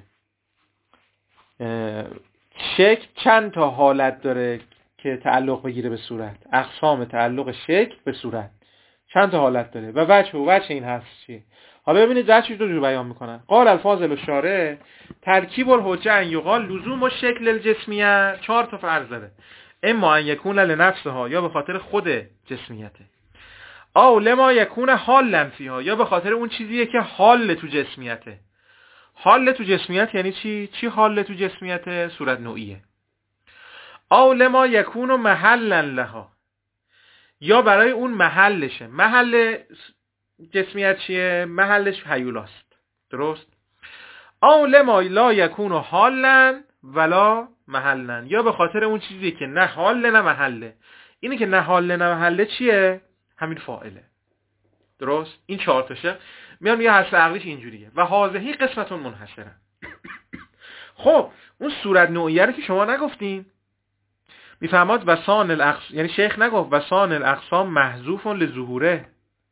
شکل چند تا حالت داره که تعلق بگیره به صورت، اقسام تعلق شکل به صورت چند تا حالت داره و وجه و وجه این هست چیه. حالا ببینید وجهش رو بیان میکنن. قال الفاظل الشارع ترکیب الحجه ان یقال لزوم الشکل الجسمیه. چهار تا فرض داره، اما ان یکون لنفسها یا به خاطر خود جسمیته، او لما یکون حالا فیها یا به خاطر اون چیزیه که حال تو جسمیته. حال تو جسمیت یعنی چی؟ چی حال تو جسمیت؟ صورت نوعیه. او لما یکون محلا لها یا برای اون محلشه. محل جسمیت چیه؟ محلش هیولاست، درست؟ او لما لا یکون حالا ولا محلا، یا به خاطر اون چیزی که نه حاله نه محله. اینی که نه حاله نه محله چیه؟ همین فاعله. درست؟ این چهار تاشه میان یه حس عقلیش اینجوریه. و هذهی قسمتون منحصره. خب اون صورت نوعیه رو که شما نگفتین، میفهماد وسان الاقص، یعنی شیخ نگفت وسان الاقسام محذوف لظهوره،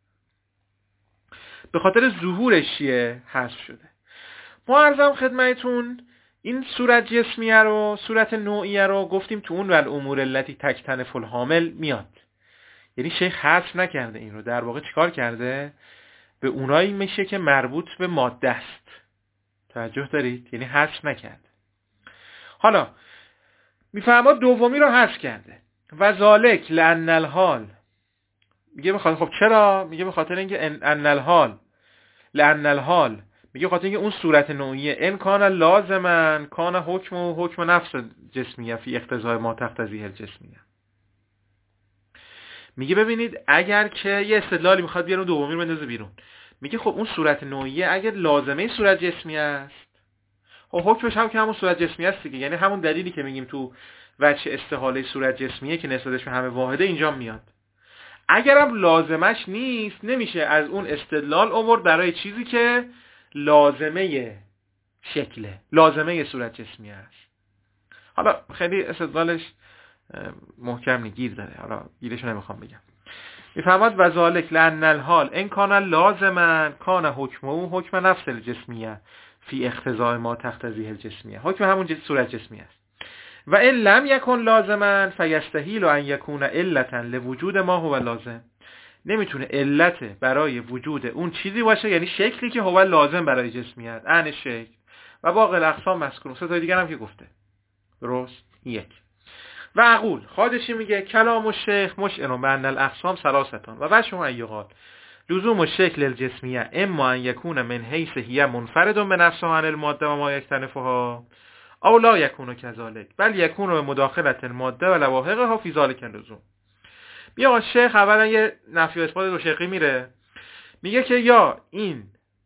به خاطر ظهورش چیه حذف شده. ما عرضم خدمتون این صورت جسمیه رو، صورت نوعیه رو گفتیم تو اون والامور التی تجتنف الحامل میاد. یعنی شیخ حذف نکرده این رو، در واقع چیکار کرده؟ به اونایی میشه که مربوط به ماده است. توجه دارید؟ یعنی حذف نکرده. حالا میفهماد دومی رو حذف کرده. و ذالک لان الحال، میگه بخاطر، خب چرا؟ میگه به خاطر اینکه ان الحال لان الحال، میگه خاطر اینکه اون صورت نوعیه ان کان لازما کان حکم و حکم نفس جسمیه فی اقتضای ما تقتضیه الجسمیه. میگه ببینید اگر که یه استدلالی میخواد بیاره دومی رو بندازه بیرون، میگه خب اون صورت نوعیه اگر لازمه صورت جسمیه است، خب حکمش هم که همون صورت جسمیه است دیگه. یعنی همون دلیلی که میگیم تو وجه استحاله صورت جسمیه که نسبتش به همه واحده اینجا میاد. اگرم لازمش نیست نمیشه از اون استدلال آورد برای چیزی که لازمه شکله، لازمه صورت جسمیه است. حالا خیلی استدلالش محکم نی، گیر داره، حالا گیرشو نمیخوام بگم. میفهمد و ذالک لان الحال ان کان لازما کان حکمه حکم نفس الجسمیه فی اقتضای ما تقتضیه الجسمیه. حکم همون جس صورت جسمیه است. و ان لم یکن لازما فیستحیل ان یکون علتا لوجود ما هو لازم. نمیتونه علت برای وجود اون چیزی باشه، یعنی شکلی که هو لازم برای جسمیت، عین شکل و باقی الاقسام مذکور. سه تا دیگه هم که گفته. درست؟ یک. و اقول خادشی میگه کلام الشیخ مشعر بان الاقسام ثلاثه و بشم ایقال لزوم الشکل الجسمیه اما ان یکون من حیث هی منفرد بنفسها عن الماده و ما یکتنفها او لا یکون کذالک بل یکون به مداخلت الماده و لواحقها فی ذلک اللزوم. بیا شیخ اولا یه نفی و اثبات دو شیخی میره، میگه که یا این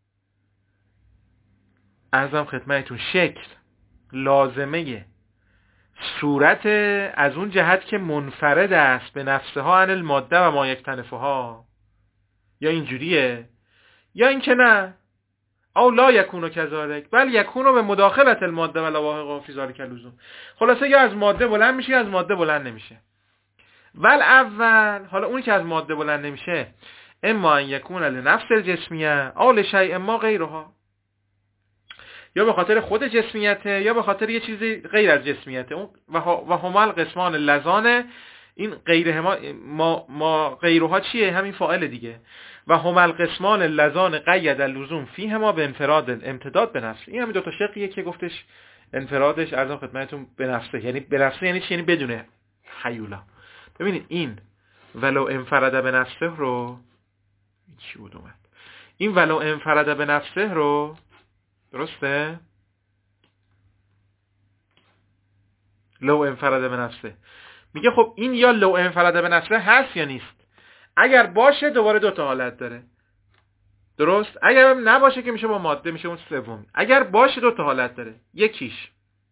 عرضم خدمتتون شکل لازمه صورت از اون جهت که منفرد است به نفسها عن الماده و ما یکتنفها، یا اینجوریه، یا این که نه او لا یکونو کذالک بل یکونو به مداخلت الماده و لواحق فی ذلک اللزوم. خلاصه یا از ماده بلند میشه یا از ماده بلند نمیشه. ول اول، حالا اونی که از ماده بلند نمیشه اما ان یکون لنفس الجسمیه او لشیء ما غیرها، یا به خاطر خود جسمیته یا به خاطر یه چیزی غیر از جسمیته. اون و هما القسمان اللذان، این غیر ما ما, ما غیرها چیه؟ همین فاعل دیگه. و هما القسمان اللذان قید اللزوم فیه ما به انفراد امتداد به نفس. این همین دو تا شقیه که گفتش انفرادش عرضم خدمتتون به نفسه، یعنی به نفسه یعنی چی؟ یعنی بدون حیولا. ببینید این ولو انفرد به نفسه رو چی بود اومد؟ این ولو انفرد به نفسه رو، درسته؟ لو انفرد به نفسه میگه خب این یا لو انفرد به نفسه هست یا نیست. اگر باشه دوباره دو تا حالت داره. درست؟ اگر هم نباشه که میشه با ماده، میشه اون سوم. اگر باشه دو تا حالت داره، یکیش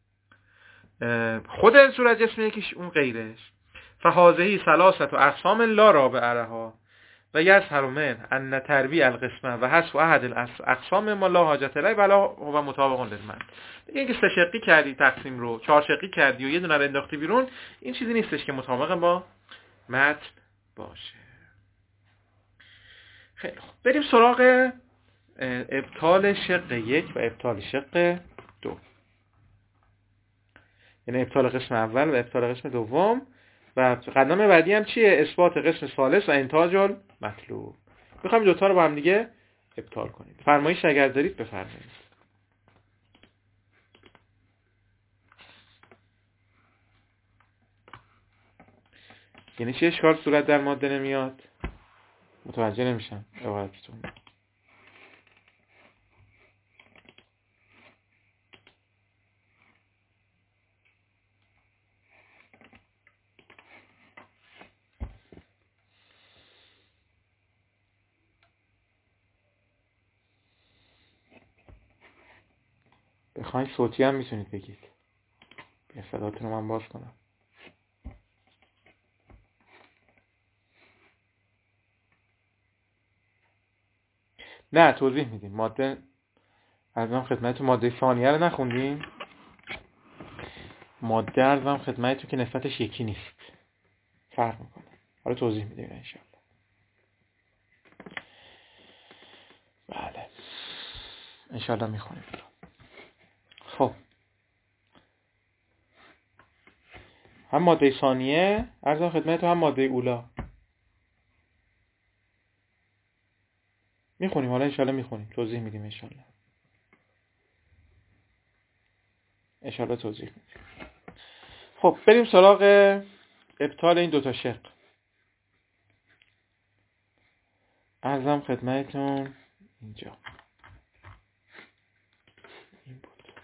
خود صورت جسمی، یکیش اون غیرش. فهذه ثلاثه و اقسام لا رابع لها و یظهر من ان تربیع القسمه و حذف احد الاقسام ما لا حاجت الیه ولا هو مطابق للمتن. دیگه اینکه سه شقی کردی تقسیم رو، چهار شقی کردی و یه دونه رو انداختی بیرون، این چیزی نیستش که مطابق با متن باشه. خیلی خوب، بریم سراغ ابطال شق یک و ابطال شق دو، یعنی ابطال قسم اول و ابطال قسم دوم. و قدم بعدی هم چیه؟ اثبات قسم ثالث و انتاج المطلوب. میخوایم دوتا رو با هم دیگه ابطال کنیم. فرمایش اگر دارید بفرمایید. یعنی چه اشکال صورت در ماده نمیاد؟ متوجه نمیشم عبارتتون. بخواین صوتی هم میتونید بگید. یه صداتون رو من باز کنم. نه توضیح میدیم. ماده ارزم خدمتتون ماده ثانیه رو نخوندیم. ماده ارزم خدمتتون که نسبتش یکی نیست، فرق میکنه. حالا توضیح میدیم انشاءالله. بله انشاءالله میخونیم. خب هم ماده ثانیه ارزم خدمتتون هم ماده اولا میخونیم. حالا انشاءالله میخونیم، توضیح میدیم انشاءالله. انشاءالله توضیح میدیم. خب بریم سراغ ابطال این دوتا شق. ارزم خدمتتون اینجا این بود.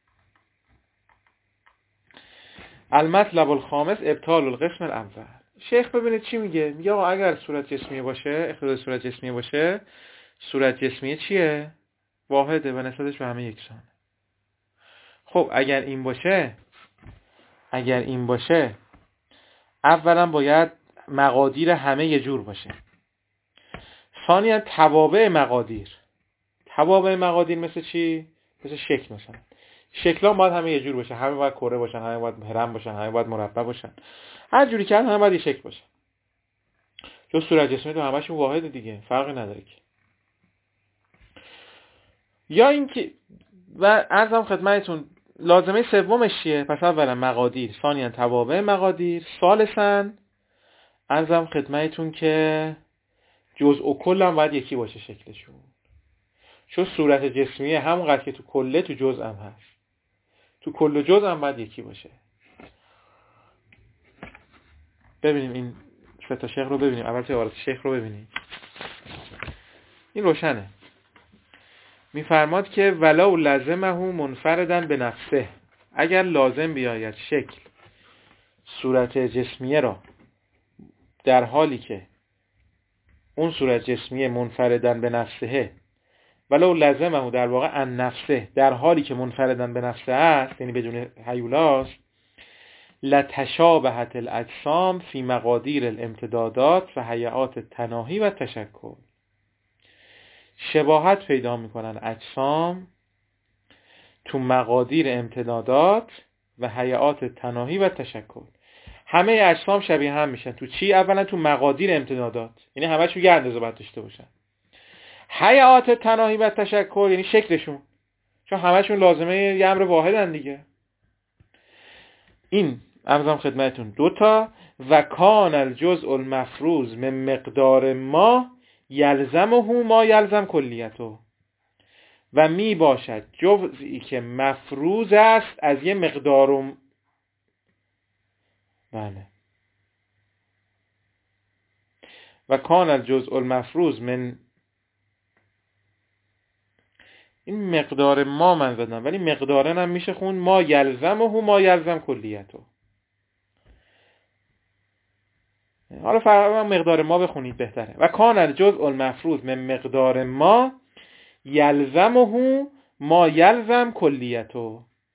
المطلب الخامس ابطال القسم الاول. شیخ ببینید چی میگه. میگه آقا اگر صورت جسمیه باشه، اختلال صورت جسمیه باشه، صورت جسمیه چیه؟ واحده و نسبتش به همه یکسانه. خب اگر این باشه اگر این باشه اولا باید مقادیر همه یه جور باشه. ثانیاً توابع مقادیر. توابع مقادیر مثل چی؟ مثل شکل مثلا. شکل‌ها باید همه یه جور باشه. همه باید کره باشن، همه باید هرم باشن، همه باید مربع باشن. هر جوری که همه باید یه شکل باشه. چون صورت جسمی تو همشون واحده دیگه، فرقی نداره که. یا اینکه و عرضم خدمتتون لازمه سومش چیه؟ پس اولا مقادیر، ثانیاً توابع مقادیر، ثالثاً عرضم خدمتتون که جزء و کل هم باید یکی باشه شکلشون. چون صورت جسمیه همونقدر که تو کله تو جزء هم هست. تو کل و جزء هم باید یکی باشه. ببینیم این سه تا شیخ رو ببینیم. اول عبارت شیخ رو ببینیم. این روشنه. میفرماد که ولو لازمه منفردن به نفسه. اگر لازم بیاید شکل صورت جسمیه را در حالی که اون صورت جسمیه منفردن به نفسه، ولو لازمه در واقع ان نفسه، در حالی که منفردن به نفسه است، یعنی بدون هیولاست، لتشابهت الاجسام فی مقادیر الامتدادات و هیئات تناهی و تشکل. شباهت پیدا میکنن اجسام تو مقادیر امتدادات و هیئات تناهی و تشکل. همه اجسام شبیه هم میشن. تو چی؟ اولا تو مقادیر امتدادات، یعنی همشون یه اندازه باید داشته باشن. هیئات تناهی و تشکل یعنی شکلشون، چون همشون لازمه یه امر واحدن دیگه. این عرضم خدمتتون دوتا. و کان الجزء المفروض من مقدار ما یلزمه ما یلزم کلیته. و می باشد جزئی که مفروض است از یه مقدار. بله. و کان الجزء المفروض من، این مقدار ما من زدم ولی مقدارن هم میشه خون ما یلزمه ما یلزم کلیته. حالا فقط مقدار ما بخونید بهتره. و کان الجزء المفروض من مقدار ما یلزمه ما یلزم کلیته.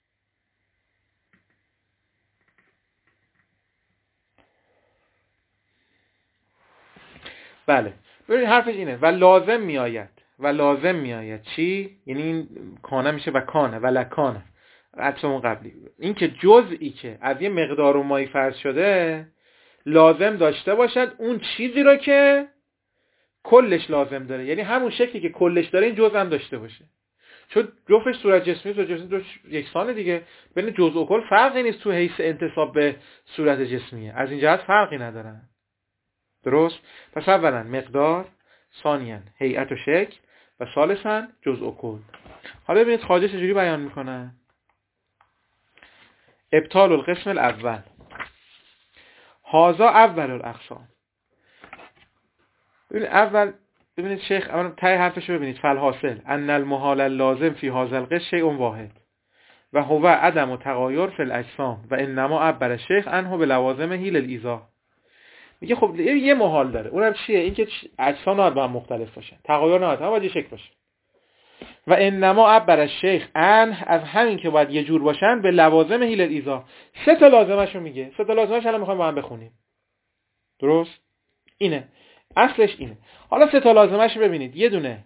بله ببینید حرفش اینه. و لازم میآید. و لازم میآید چی؟ یعنی این کانه میشه و کانه و لکانه عطفمون قبلی. این که جزئی که از یه مقدار و مایی فرض شده لازم داشته باشد اون چیزی رو که کلش لازم داره. یعنی همون شکلی که کلش داره این جزء هم داشته باشه. چون جفتش صورت جسمی صورت جسمی دو یکسانه دیگه. بین جزء و کل فرقی نیست تو حیث انتساب به صورت جسمیه. از این جهت فرقی ندارن. درست؟ پس اولا مقدار، ثانیاً هیئت و شکل و ثالثاً جزء و کل. حالا ببینید خواجه چجوری بیان میکنه. ابطال القسم الاول. هذا اول الاقسام. ببینید اول ببینید شیخ اولا تای حرفش رو ببینید. فالحاصل ان المحال اللازم فی هذا القسم شیء واحد و هو عدم و تغایر فی الاجسام و انما عبر الشیخ عنه بلوازمه للایضاح. میگه خب یه محال داره. اونم چیه؟ اینکه اجسام نباید با هم مختلف باشن، تغایر نباید، هم باید یه شکل باشه. و انما عبر الشیخ ان، از همین که باید یه جور باشن، به لوازم هیل ایزا. سه تا لازمشو میگه. سه تا لازمش الان میخوایم با هم بخونیم. درست؟ اینه. اصلش اینه. حالا سه تا لازمش ببینید. یه دونه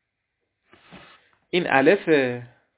این الفه،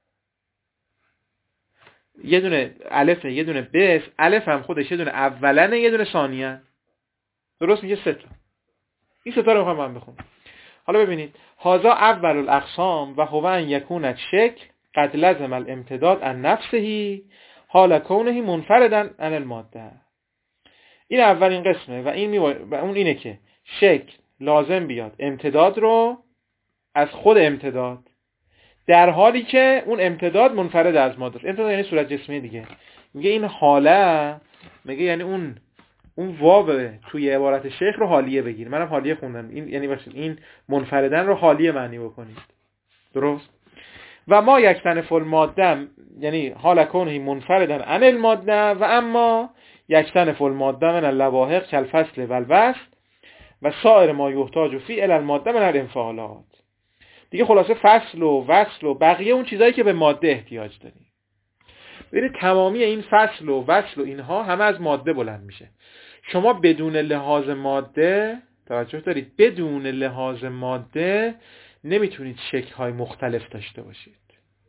یه دونه الفه، یه دونه بس. الف هم خودش یه دونه اولنه، یه دونه ثانیه. درست میگه سه تا. این سه تا رو میخوایم با هم بخونیم. حالا ببینید، هذا اول الاقسام و هو ان یکون شکل قد لزم الامتداد عن نفسه حال کونه منفردا عن الماده. این اولین قسمه و این میوا... و اون اینه که شکل لازم بیاد امتداد رو از خود امتداد، در حالی که اون امتداد منفرد از ماده است. امتداد یعنی صورت جسمی دیگه. میگه این حاله، میگه یعنی اون اون واو توی عبارت شیخ رو حالیه بگیر. منم حالیه خوندم. این یعنی باشید این منفردن رو حالیه معنی بکنید. درست؟ و ما یک تنف الماده یعنی حال کونه منفردن عن الماده و اما یک تنف الماده من اللواحق کالفصل و الوصل و سایر ما یحتاج فی الی الماده من الانفعالات. دیگه خلاصه فصل و وصل و بقیه اون چیزایی که به ماده احتیاج داریم. ببینید تمامی این فصل و وصل و اینها همه از ماده بلند میشه. شما بدون لحاظ ماده، توجه دارید، بدون لحاظ ماده نمیتونید شکل‌های مختلف داشته باشید.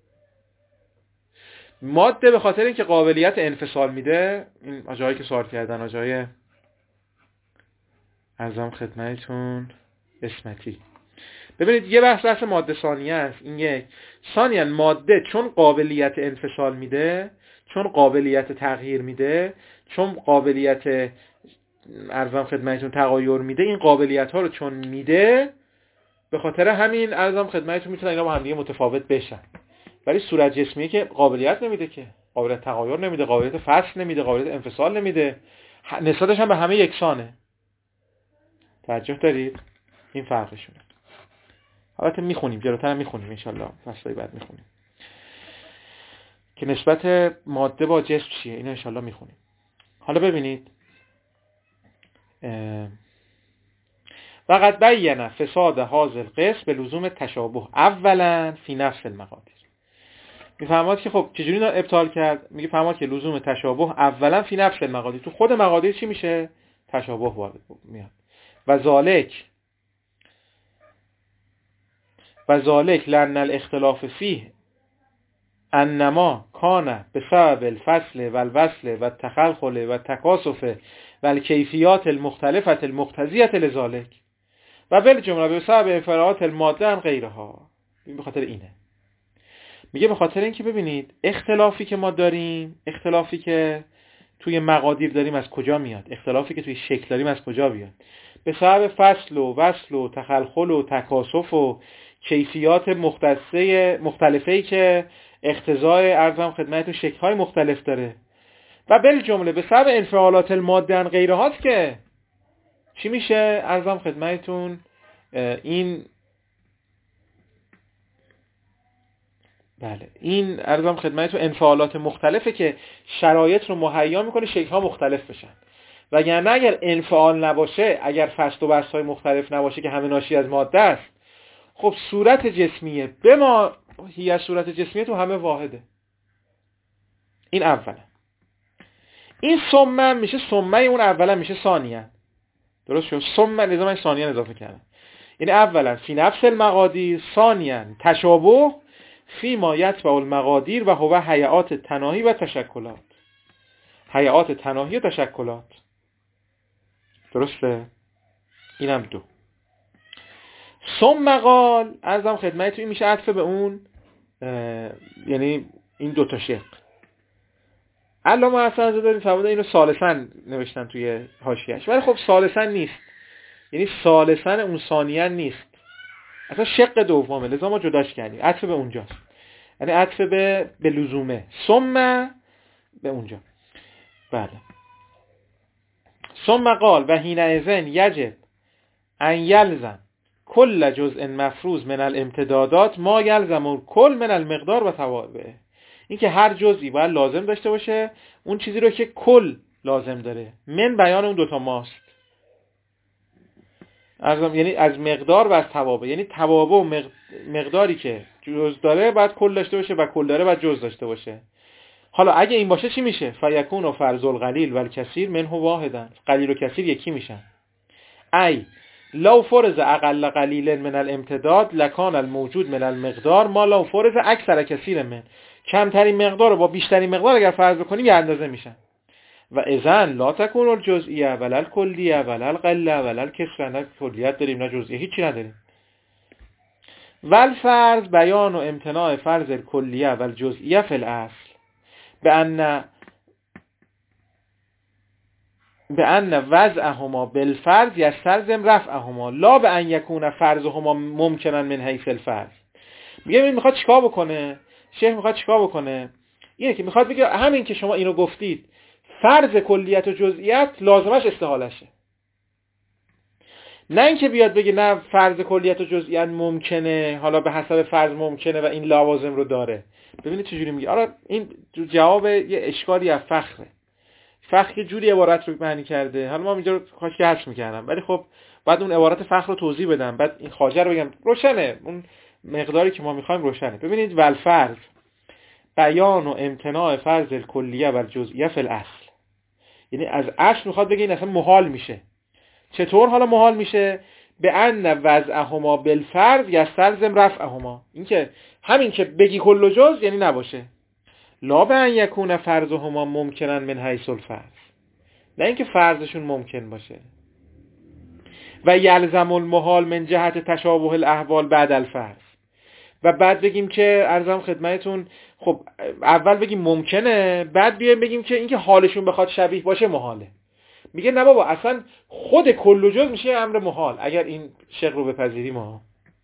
ماده به خاطر اینکه قابلیت انفصال میده، این آجایی که سوال کردن، آجای ارزم خدمتتون اسمتی. ببینید یه بحث بحث ماده ثانیه است. این یک ثانیاً ماده چون قابلیت انفصال میده، چون قابلیت تغییر میده، چون قابلیت ارزم خدمتتون تغایر میده، این قابلیت ها رو چون میده، به خاطر همین ارزم خدمتتون میتونن اینا با هم دیگه متفاوت بشن. ولی صورت جسمی که قابلیت نمیده، که قابلیت تغایر نمیده، قابلیت فصل نمیده، قابلیت انفصال نمیده، نسبتش هم به همه یکسانه. توجه دارید؟ این فرقشونه. البته میخونیم، جلوتر هم میخونیم ان شاءالله، فصلای بعد میخونیم که نسبت ماده با جسم چیه. اینو ان شاءالله میخونیم. حالا ببینید، وقد بیان فساد هذا القسم به لزوم تشابه اولا فی نفس المقادیر. میفهمید که خب چجوری اینا ابطال کرد؟ میگه فهمید که لزوم تشابه اولا فی نفس المقادیر، تو خود مقادیر چی میشه؟ تشابه وارد میاد. و ذالک و ذالک لأن الاختلاف فيه انما کان بسبب الفصل و الوصل و التخلخل و التکاسف و الکیفیات المختلفة المقتضیة لذالک و بالجمله بسبب انفعالات الماده عن غیرها. این به خاطر اینه. میگه به خاطر اینکه ببینید اختلافی که ما داریم، اختلافی که توی مقادیر داریم از کجا میاد؟ اختلافی که توی شکل داریم از کجا میاد؟ به سبب فصل و وصل و تخلخل و تکاسف و کیفیات مختصه مختلفه‌ای که اقتضای ارزم خدمتتون شکل‌های مختلف داره. و بالجمله به سبب انفعالات الماده عن غیرهاست که چی میشه؟ ارزم خدمتتون این بله این ارزم خدمتتون انفعالات مختلفه که شرایط رو مهیا میکنه شکل‌ها مختلف بشن. وگرنه اگر انفعال نباشه، اگر فصل و وصل‌های مختلف نباشه که همه ناشی از ماده است، خب صورت جسمیه به ما هی صورت جسمیه تو همه واحده. این اوله. این ثمه میشه ثمه اون اوله میشه ثانیه. درست شد؟ ثمه لازم این ثانیه اضافه کردم. این اولا فی نفس المقادیر، ثانیا تشابه فی ما یتبع المقادیر و هو هیئات تناهی و تشکلات. هیئات تناهی و تشکلات. درسته؟ اینم دو. ثم قال، ارزم خدمتتون این میشه عطف به اون، یعنی این دو تا شق. علامه حسن زاده فرموده اینو ثالثاً نوشتن توی حاشیه‌اش، ولی خب ثالثاً نیست. یعنی ثالثاً اون ثانیاً نیست، اصلا شق دومه، لذا ما جداش کردیم. عطف به اونجاست، یعنی عطف به به لزومه. ثم به اونجا. بله. ثم قال و حینئذ یجب ان یلزم کل جزء مفروض من الامتدادات ما یلزم کل من المقدار و توابعه. این که هر جزئی باید لازم داشته باشه اون چیزی رو که کل لازم داره. من بیان اون دوتا ماست. ارزم یعنی از مقدار و از توابع، یعنی توابع و مقداری که جز داره باید کل داشته باشه و کل داره باید جز داشته باشه. حالا اگه این باشه چی میشه؟ فیکون و فرض القلیل و الکثیر منه واحدا، قلیل و کثیر یکی میشن. ای لو فرض اقل قلیل من الامتداد لکان الموجود من المقدار ما لو فرض اکثر کثیر من، کمترین مقدار رو با بیشترین مقدار اگر فرض بکنیم یه اندازه میشن. و اذن لا تکون الجزئیه ولا الکلیه ولا القله ولا الکثره، نه کلیت داریم نه جزئیه، هیچی نداریم. والفرض بیان و امتناع فرض الکلیه و الجزئیه فی الاصل بأن بأن وضعهما بالفرض یستلزم رفعهما لا بأن یکون فرضهما ممکنا من حیث الفرض. میگه این میخواد چیکار بکنه؟ شیخ میخواد چیکار بکنه؟ اینه که میخواد بگه همین که شما اینو گفتید فرض کلیت و جزئیت لازمش استحالشه، نه اینکه بیاد بگه نه فرض کلیت و جزئیت ممکنه، حالا به حسب فرض ممکنه و این لوازم رو داره. ببینید چجوری میگه. آره این جواب یه اشکالی از فخره. فخر یه جوری عبارت رو معنی کرده، حالا ما اینجا رو کاش که حذف می‌کردم، ولی خب بعد اون عبارت فخر رو توضیح بدم، بعد این خواجه رو بگم روشنه، اون مقداری که ما می‌خوایم روشنه. ببینید والفرض بیان و امتناع فرض الکلیه و الجزئیه فی الاصل، یعنی از اصل میخواد بگه این اصلا محال میشه. چطور حالا محال میشه؟ به ان وضعهما بالفرض یستلزم رفعهما، این که همین که بگی کل و جز یعنی نباشه. لا به ان یکون فرضهما ممکنن من حیث الفرض، نه اینکه فرضشون ممکن باشه. و یلزم المحال من جهت تشابه الاحوال بعد الفرض، و بعد بگیم که عرضم خدمتتون خب اول بگیم ممکنه، بعد بیایم بگیم که اینکه حالشون بخواد شبیه باشه محاله. میگه نه بابا اصلا خود کل و جز میشه امر محال اگر این شق رو بپذیریم. ما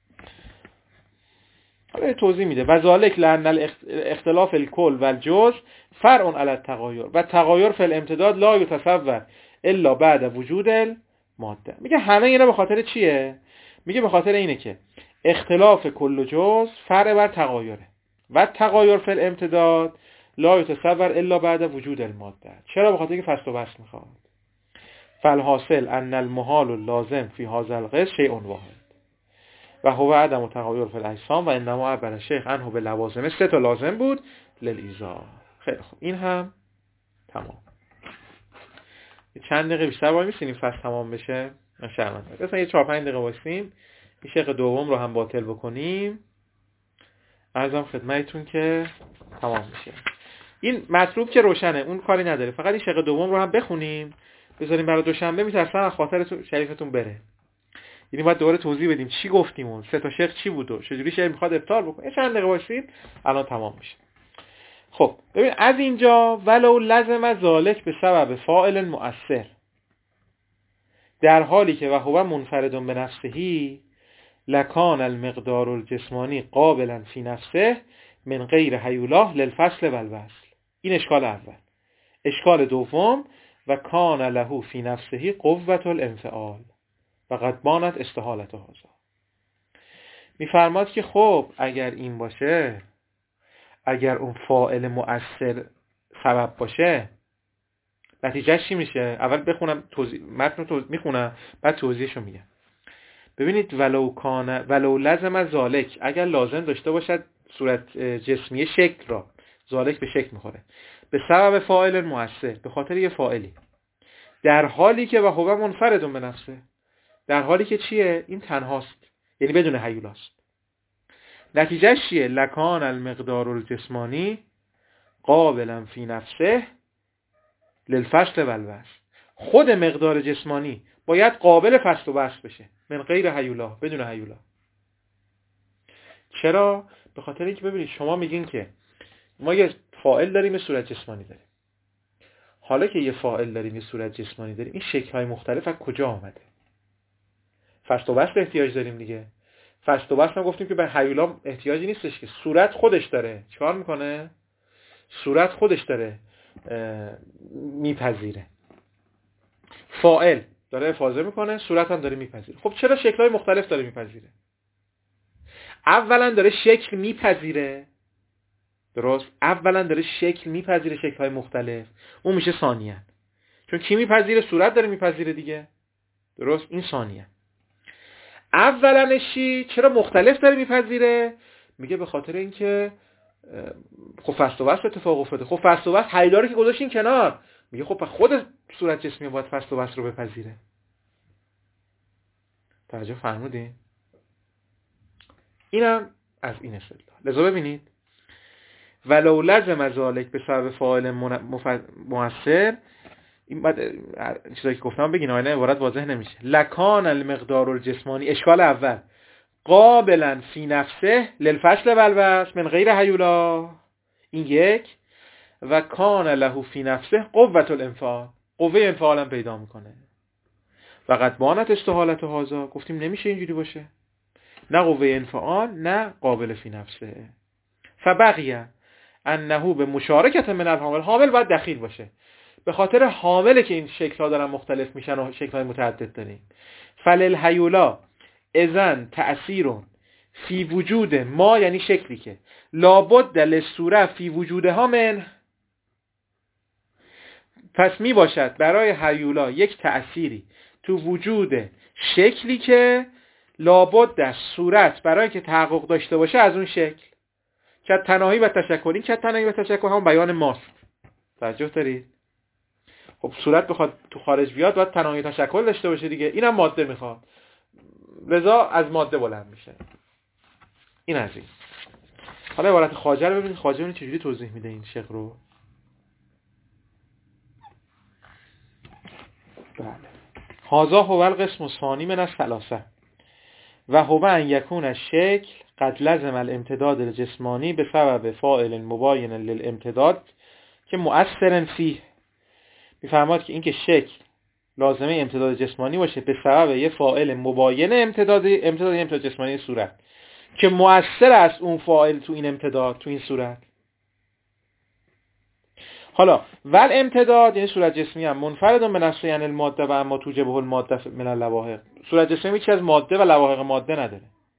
حالا توضیح میده. و ذالک لان اختلاف الکل و الجز فرع علی التغایر و تغایر فی الامتداد لا یتصور الا بعد وجود الماده. میگه همه اینا به خاطر چیه؟ میگه به خاطر اینه که اختلاف کل و جز فرع بر تغایره و تغایر فی الامتداد لا یتصور الا بعد وجود الماده. چرا؟ به خاطر اینکه فصل و بسط میخواد. فالحاصل ان المحال اللازم فی هذا القسم شیء واحد و هو عدم تغایر فی الاجسام و انما عبر الشیخ عنه به لوازم. سه تا لازم بود للایزا. خیلی خوب، این هم تمام. چند دقیقه بیشتر وای میسینیم فصل تمام بشه؟ من شرمنده. مثلا یه چهار پنج دقیقه وایسیم این شق دوم رو هم باطل بکنیم. عرضم خدمتتون که تمام میشه. این مطلوب که روشنه، اون کاری نداره. فقط این شق دوم رو هم بخونیم بذاریم برای دوشنبه، میترسم از خاطر شریفتون بره. یعنی باید دوباره توضیح بدیم چی گفتیم و سه تا شق چی بود و چجوری شریف میخواد ابطال بکنه. چند دقیقه وایسید الان تمام میشه. خب ببین از اینجا ولو لزم ذالک به سبب فاعل مؤثر، در حالی که و هو منفرد به نفسه لکان المقدار الجسمانی قابلا فی نفسه من غیر هیولاه للفصل و الوصل. این اشکال اول. اشکال دوم و کان له فی نفسه قوة الانفعال و قد بانت استحالت هذا. میفرماد که خب اگر این باشه، اگر اون فاعل مؤثر سبب باشه، نتیجهش چی میشه؟ اول بخونم توضیح متن رو میخونم بعد توضیحشو میگم. ببینید ولو کان ولو لزم ذالک، اگر لازم داشته باشد صورت جسمی شکل را، ذالک به شکل میخوره، به سبب فاعل مؤثر، به خاطر یه فاعلی، در حالی که و هو منفرد به نفسه، در حالی که چیه؟ این تنهاست، یعنی بدون هیولاست. نتیجهش چیه؟ لکان المقدار الجسمانی قابلا فی نفسه للفصل و الوصل. خود مقدار جسمانی باید قابل فصل و بسط بشه من غیر هیولا، بدون هیولا. چرا؟ به خاطر اینکه ببینید شما میگین که ما یه فاعل داریم یه صورت جسمانی داریم. حالا که یه فاعل داریم یه صورت جسمانی داریم، این شکل‌های مختلف از کجا آمده؟ فصل و بسط احتیاج داریم دیگه. فصل و بسط هم گفتیم که به هیولا احتیاجی نیستش، که صورت خودش داره چیکار میکنه؟ صورت خودش داره میپذیره. فاعل داره افاضه میکنه، صورت هم داره میپذیره. خب چرا شکل‌های مختلف داره میپذیره؟ اولا داره شکل میپذیره، درست؟ اولا داره شکل میپذیره، شکل‌های مختلف، اون میشه ثانیاً. چون کی میپذیره؟ صورت داره میپذیره دیگه، درست؟ این ثانیاً. اولنشی چرا مختلف داره میپذیره؟ میگه به خاطر اینکه خب فست و وصل اتفاق افتاده. خب فست و وصل حیداری که گذاشتین کنار، میگه خب خود صورت جسمی باید فست و وصل رو بپذیره. توجه فرمودین؟ اینم از این استدلال. لذا ببینید ولو لزم ذالک به سبب فاعل مؤثر، این بعد چیزایی که گفتم بگین آینه عبارت واضح نمیشه. لکان المقدار الجسمانی، اشکال اول، قابلا فی نفسه للفصل والوصل من غیر هیولا، این یک، و کان له فی نفسه قوت الانفعال، قوه انفعال هم پیدا میکنه. فقط بانت استحالت هازا، گفتیم نمیشه اینجوری باشه، نه قوه انفعال نه قابل فی نفسه. فبقیه انه به مشارکت من الحامل، حامل باید دخیل باشه، به خاطر حامله که این شکل‌ها دارن مختلف میشن و شکل‌های متعدد داریم. فللهیولا اذن تأثیرون فی وجود ما، یعنی شکلی که لابد للصوره فی وجودها من، پس می باشد برای هیولا یک تأثیری تو وجود شکلی که لابد در صورت برای که تحقق داشته باشه از اون شکل. که تناهی و تشکل، این که تناهی و تشکل همون بیان ماست. توجه دارید؟ خب صورت بخواد تو خارج بیاد باید تناهی و تشکل داشته باشه دیگه، اینم ماده میخواد، لذا از ماده بلند میشه. این از این. حالا عبارت خواجه رو ببینید، خواجه ببینید چجوری توضیح میده این شق رو. بله. هذا هو القسم الثانی من الثلاثه و هو ان یکون الشکل قد لزم الامتداد الجسمانی به سبب فاعل مباین للامتداد که مؤثر فیه. میفرماد که این که شکل لازمه امتداد جسمانی باشه به سبب یه فاعل مباین امتداد امتداد امتداد جسمانی صورت که مؤثر است اون فاعل تو این امتداد، تو این صورت. حالا ول امتداد یعنی صورت جسمی هم منفردون به نفسه یعنی الماده و اما توجبه الماده من اللواحق، صورت جسمی چیز از ماده و لواحق ماده نداره.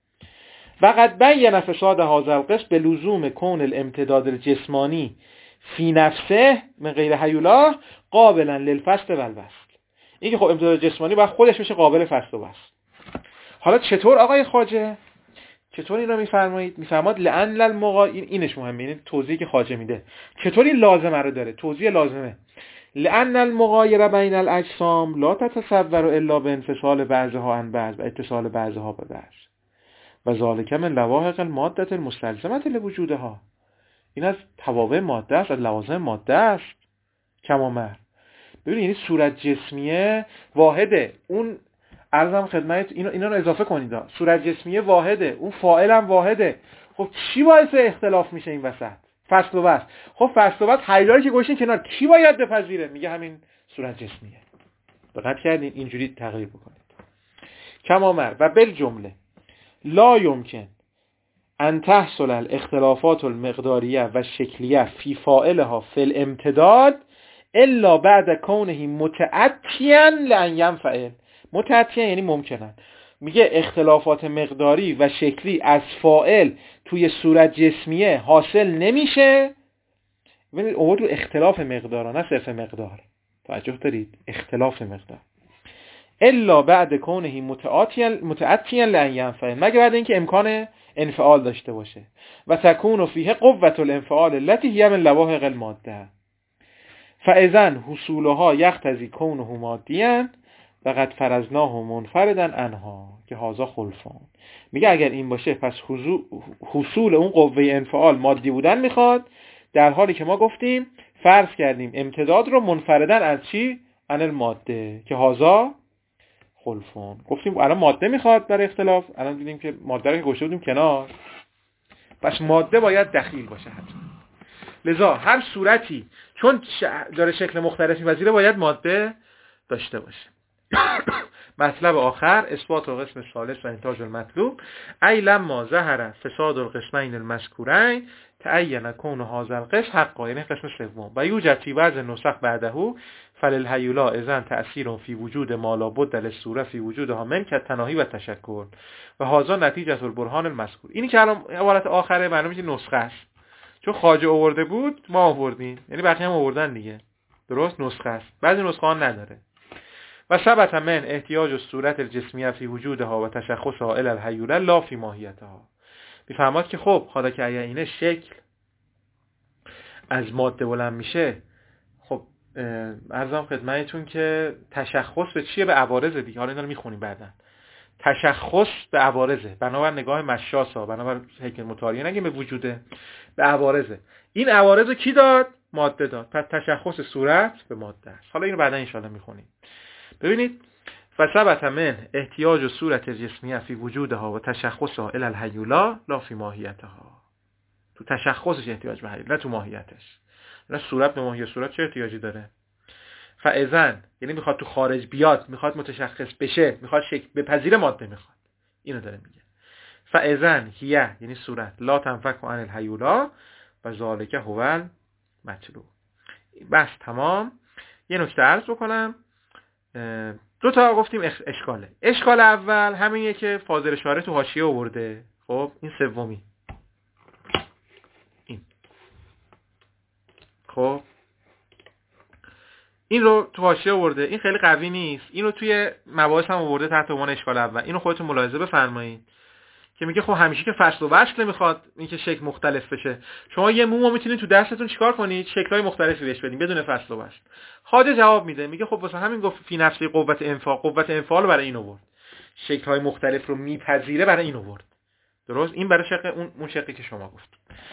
وقد بین فساد هذا القسم به لزوم کون الامتداد الجسمانی فی نفسه من غیر هیولا قابلا للفصل والوصل، این که خب امتداد جسمانی باید خودش بشه قابل فصل و وصل. حالا چطور آقای خواجه؟ چطور این رو میفرمایید؟ میفرماد لأن المغا، این اینش مهمه، این توضیحی که خواجه میده چطور این لازمه رو داره، توضیح لازمه. لأن المغایر بین الاجسام لا تتصور الا بانفصال بعضها عن بعض و اتصال بعضها به بعض و ذالک من لواحق الماده المستلزمه لوجودها، این از توابع ماده است، از لوازم ماده است. کمامر ببینید یعنی صورت جسمیه واحده، اون عرضم خدمت اینا اینا رو اضافه کنید، صورت جسمیه واحده، اون فاعل هم واحده. خب چی باعث اختلاف میشه این وسط؟ فصل و وصل. خب فصل و وصل حیداری که گوشین کنار کی باید بپذیره؟ میگه همین صورت جسمیه. دقت کردین؟ اینجوری تغییر بکنید. کمامر و بل جمله لا یمکن ان تحصل الاختلافات المقداریه و شکلیه فی فاعلها فی الامتداد الا بعد کونه متعتیا لان ينفعل. متعتیا یعنی ممکنن. میگه اختلافات مقداری و شکلی از فاعل توی صورت جسمیه حاصل نمیشه. ببینید اون رو اختلاف مقدار نه صرف مقدار، توجه دارید؟ اختلاف مقدار الا بعد کونه متعتیا لان ينفعل، مگه بعد اینکه امکان انفعال داشته باشه. و تکون فیه قوة الانفعال التي هي من لواحق الماده فاذن حصولها یقتضی کونه مادیاً و قد فرضناه منفرداً عنها که هذا خلفان. میگه اگر این باشه پس حصول اون قوه انفعال مادی بودن میخواد، در حالی که ما گفتیم فرض کردیم امتداد رو منفرداً از چی؟ عن الماده که هذا خلفان. گفتیم الان ماده میخواد برای اختلاف، الان دیدیم که ماده رو که گوشه بودیم کنار، پس ماده باید دخیل باشه حتما. لذا هر صورتی چون داره شکل مختلفی وزیره باید ماده داشته باشه. مطلب آخر اثبات القسم ثالث و انتاج المطلوب ای لما ظهر فساد القسمین المذکورین تعین کون هذا القسم حقا، یعنی قسم سوم و یوجد فی بعض نسخ بعده فللهیولا اذن تأثیر فی وجود ما لا بد للصوره فی وجودها من که تناهی و تشکل و هذا نتیجه البرهان المذکور. اینی که الان عبارت آخره معلومه میشه نسخه است، چون خواجه آورده بود ما آوردیم، یعنی بقیه هم آوردن دیگه، درست؟ نسخه است، بعضی نسخه ها نداره. و ثبت من احتیاج الصورت الجسمیه فی وجودها و تشخصها الی الهیوله لا فی ماهیتها. میفهماد که خب حالا که اگر اینه شکل از ماده بلند میشه، خب عرضم خدمتتون که تشخص به چیه؟ به عوارض دیگه. حالا اینا رو میخونیم بعداً. تشخص به عوارضه، بنابر نگاه مشاسا، بنابر هیکل مطالعه نگیم به وجوده، به عوارضه. این عوارض کی داد؟ ماده داد. پس تشخص صورت به ماده است. حالا اینو بعدا ان شاء الله میخونیم. ببینید فثبت من احتیاج صورت جسمیه فی وجودها و تشخصها الی الهیولا لا فی ماهیتها. تو تشخصش احتیاج به هیولا، نه تو ماهیتش. نه صورت به ماهیت صورت چه احتیاجی داره؟ فاذن یعنی میخواد تو خارج بیاد، میخواد متشخص بشه، میخواد شکل بپذیره ماده میخواد. اینو داره میگه. فاذن هیه یعنی صورت لا تنفک عن الهیولا و ذالک هو المطلوب. بس تمام. یه نکته عرض بکنم. دو تا گفتیم اشکاله. اشکال اول همینیه که فاضل شارح تو حاشیه آورده. خب این سومی. این. خب این رو تو حاشیه آورده. این خیلی قوی نیست. اینو توی مباحث هم آورده تحت عنوان اشکال اول. اینو خودتون ملاحظه بفرمایید که میگه خب همیشه که فصل و وصل نمیخواد این که شکل مختلف بشه. شما یه مومو میتونید تو دستتون چیکار کنید؟ شکل‌های مختلفی بهش بدین بدون فصل و وصل. خواجه جواب میده، میگه خب واسه همین گفت فی نفسی قوت انفاق، قوت انفعال برای این آورد. شکل‌های مختلف رو میپذیره برای این آورد. درست؟ این برای شق اون اون شقی که شما گفت.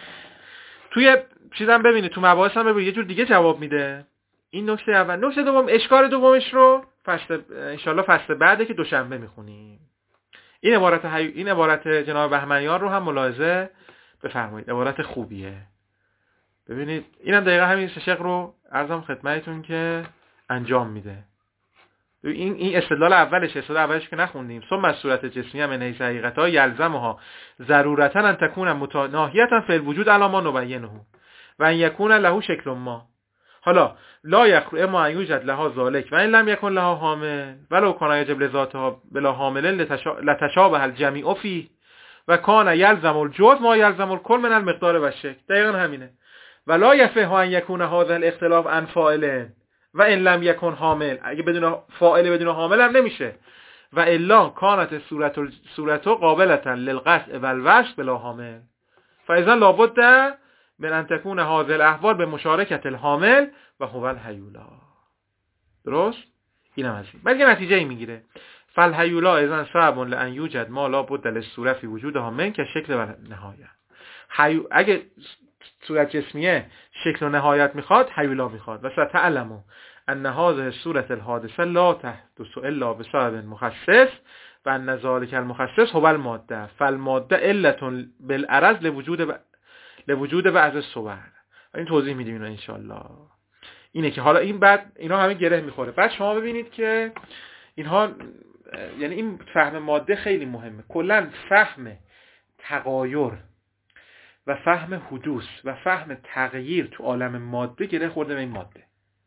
توی چیزام ببینید، تو مباحث هم ببینید یه جور دیگه جواب میده. این نکته اول. نکته دوم اشکال دومش رو فصل ان شاءالله فصل بعده که دوشنبه میخونیم. این عبارت هی... این عبارت جناب بهمنیان رو هم ملاحظه بفرمایید. عبارت خوبیه. ببینید اینم دقیقاً همین شق رو عرضم خدمتتون که انجام میده. این این استدلال اولش، استدلال اولش که نخوندیم. ثم از صورت جسمیه من حیث حقیقتها یلزمها ضرورتا ان تکون متناهیه فی الوجود علی ما نبینه و ان یکون له شکل ما. حالا لا یخرو اما یوجد لها ذالک و این لم یکن لها حامل ولو کان یجب لذاتها بلا حامل لتشابه الجمیع فی و کان یلزم الجزء ما یلزم الکل من المقدار و الشکل. دقیقاً همینه. ولا یفه ان یکون هذا الاختلاف عن فاعل و ان لم یکن حامل. اگه بدون فاعل بدون حامل هم نمیشه. و الا کانت صورت صورت قابلة للقطع والوصف بلا حامل فاذا لابد من ان تكون هذه الاحوال به مشارکت الحامل و هو الهیولا. درست؟ اینم از این. بعد یه نتیجه ای میگیره. فالهیولا اذن صعب لان یوجد ما لا بد للصورت فی وجودها من که شکل و نهایت. هیو... اگه صورت جسمیه شکل و نهایت میخواد، هیولا میخواد. و ستعلموا ان هذه الصورت الحادثه لا تحدث الا بسبب مخصص و ان ذلك المخصص هو الماده فالماده علة بالعرض لوجود ب... لوجود بعض الصور. این توضیح میدیم اینا ان شاء الله. اینه که حالا این بعد اینا همه گره میخوره. بعد شما ببینید که اینها یعنی این فهم ماده خیلی مهمه. کلا فهم تغایر و فهم حدوث و فهم تغییر تو عالم ماده گره خورده به این ماده.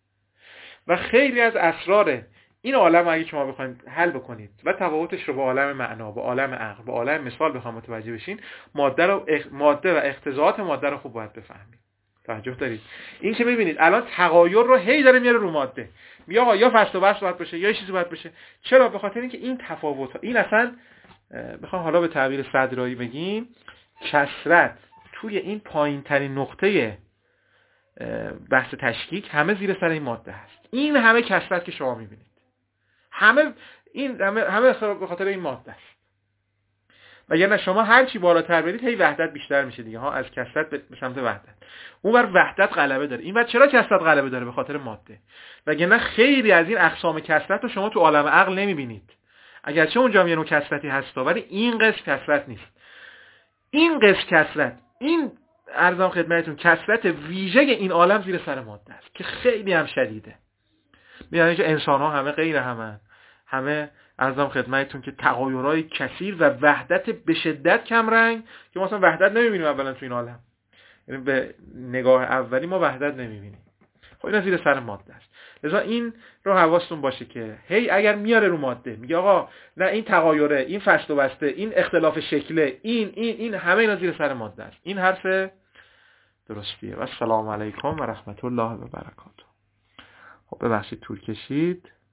و خیلی از اسرار این عالم اگه شما بخواید حل بکنید و تفاوتش رو با عالم معنا، با عالم عقل، با عالم مثال بخواید متوجه بشین، ماده رو اخ... ماده و اقتضاعات ماده رو خوب باید بفهمید. توجه دارید؟ این که می‌بینید الان تغایر رو هی داره میاره رو ماده. میگه آقا یا فصل و وصل باید بشه یا چیزی باید بشه. چرا؟ به خاطر اینکه این تفاوت‌ها، این اصلا بخوام حالا به تعبیر صدرایی بگیم، کثرت توی این پایین‌ترین نقطه بحث تشکیک همه زیر سر این ماده هست. این همه کثرت که شما می‌بینید، همه این همه همه به خاطر این ماده است. وگرنه شما هر چی بالاتر برید هی وحدت بیشتر میشه دیگه ها، از کثرت به سمت وحدت. اون ور وحدت غلبه داره. این ور چرا کثرت غلبه داره؟ به خاطر ماده. وگرنه خیلی از این اقسام کثرت رو شما تو عالم عقل نمیبینید. اگرچه اونجا یه نوع کثرتی هست ولی این قسم کثرت نیست. این قسم کثرت، این عرضم خدمتتون کثرت ویژه این عالم زیر سر ماده است که خیلی هم شدیده. می‌بینید که انسان ها همه غیر همن. همه عرضم خدمتتون که تغایرهای کثیر و وحدت به شدت کم رنگ که ما اصلا وحدت نمی‌بینیم اولا تو این عالم. یعنی به نگاه اولی ما وحدت نمی‌بینیم. خب اینا زیر سر ماده است. لذا این رو حواستون باشه که هی اگر میاره رو ماده میگه آقا نه این تغایره، این فصل و بسته، این اختلاف شکله، این این این همه اینا زیر سر ماده است. این حرف درستیه. و السلام علیکم و رحمت الله و برکاته. خب ببخشید طول کشید.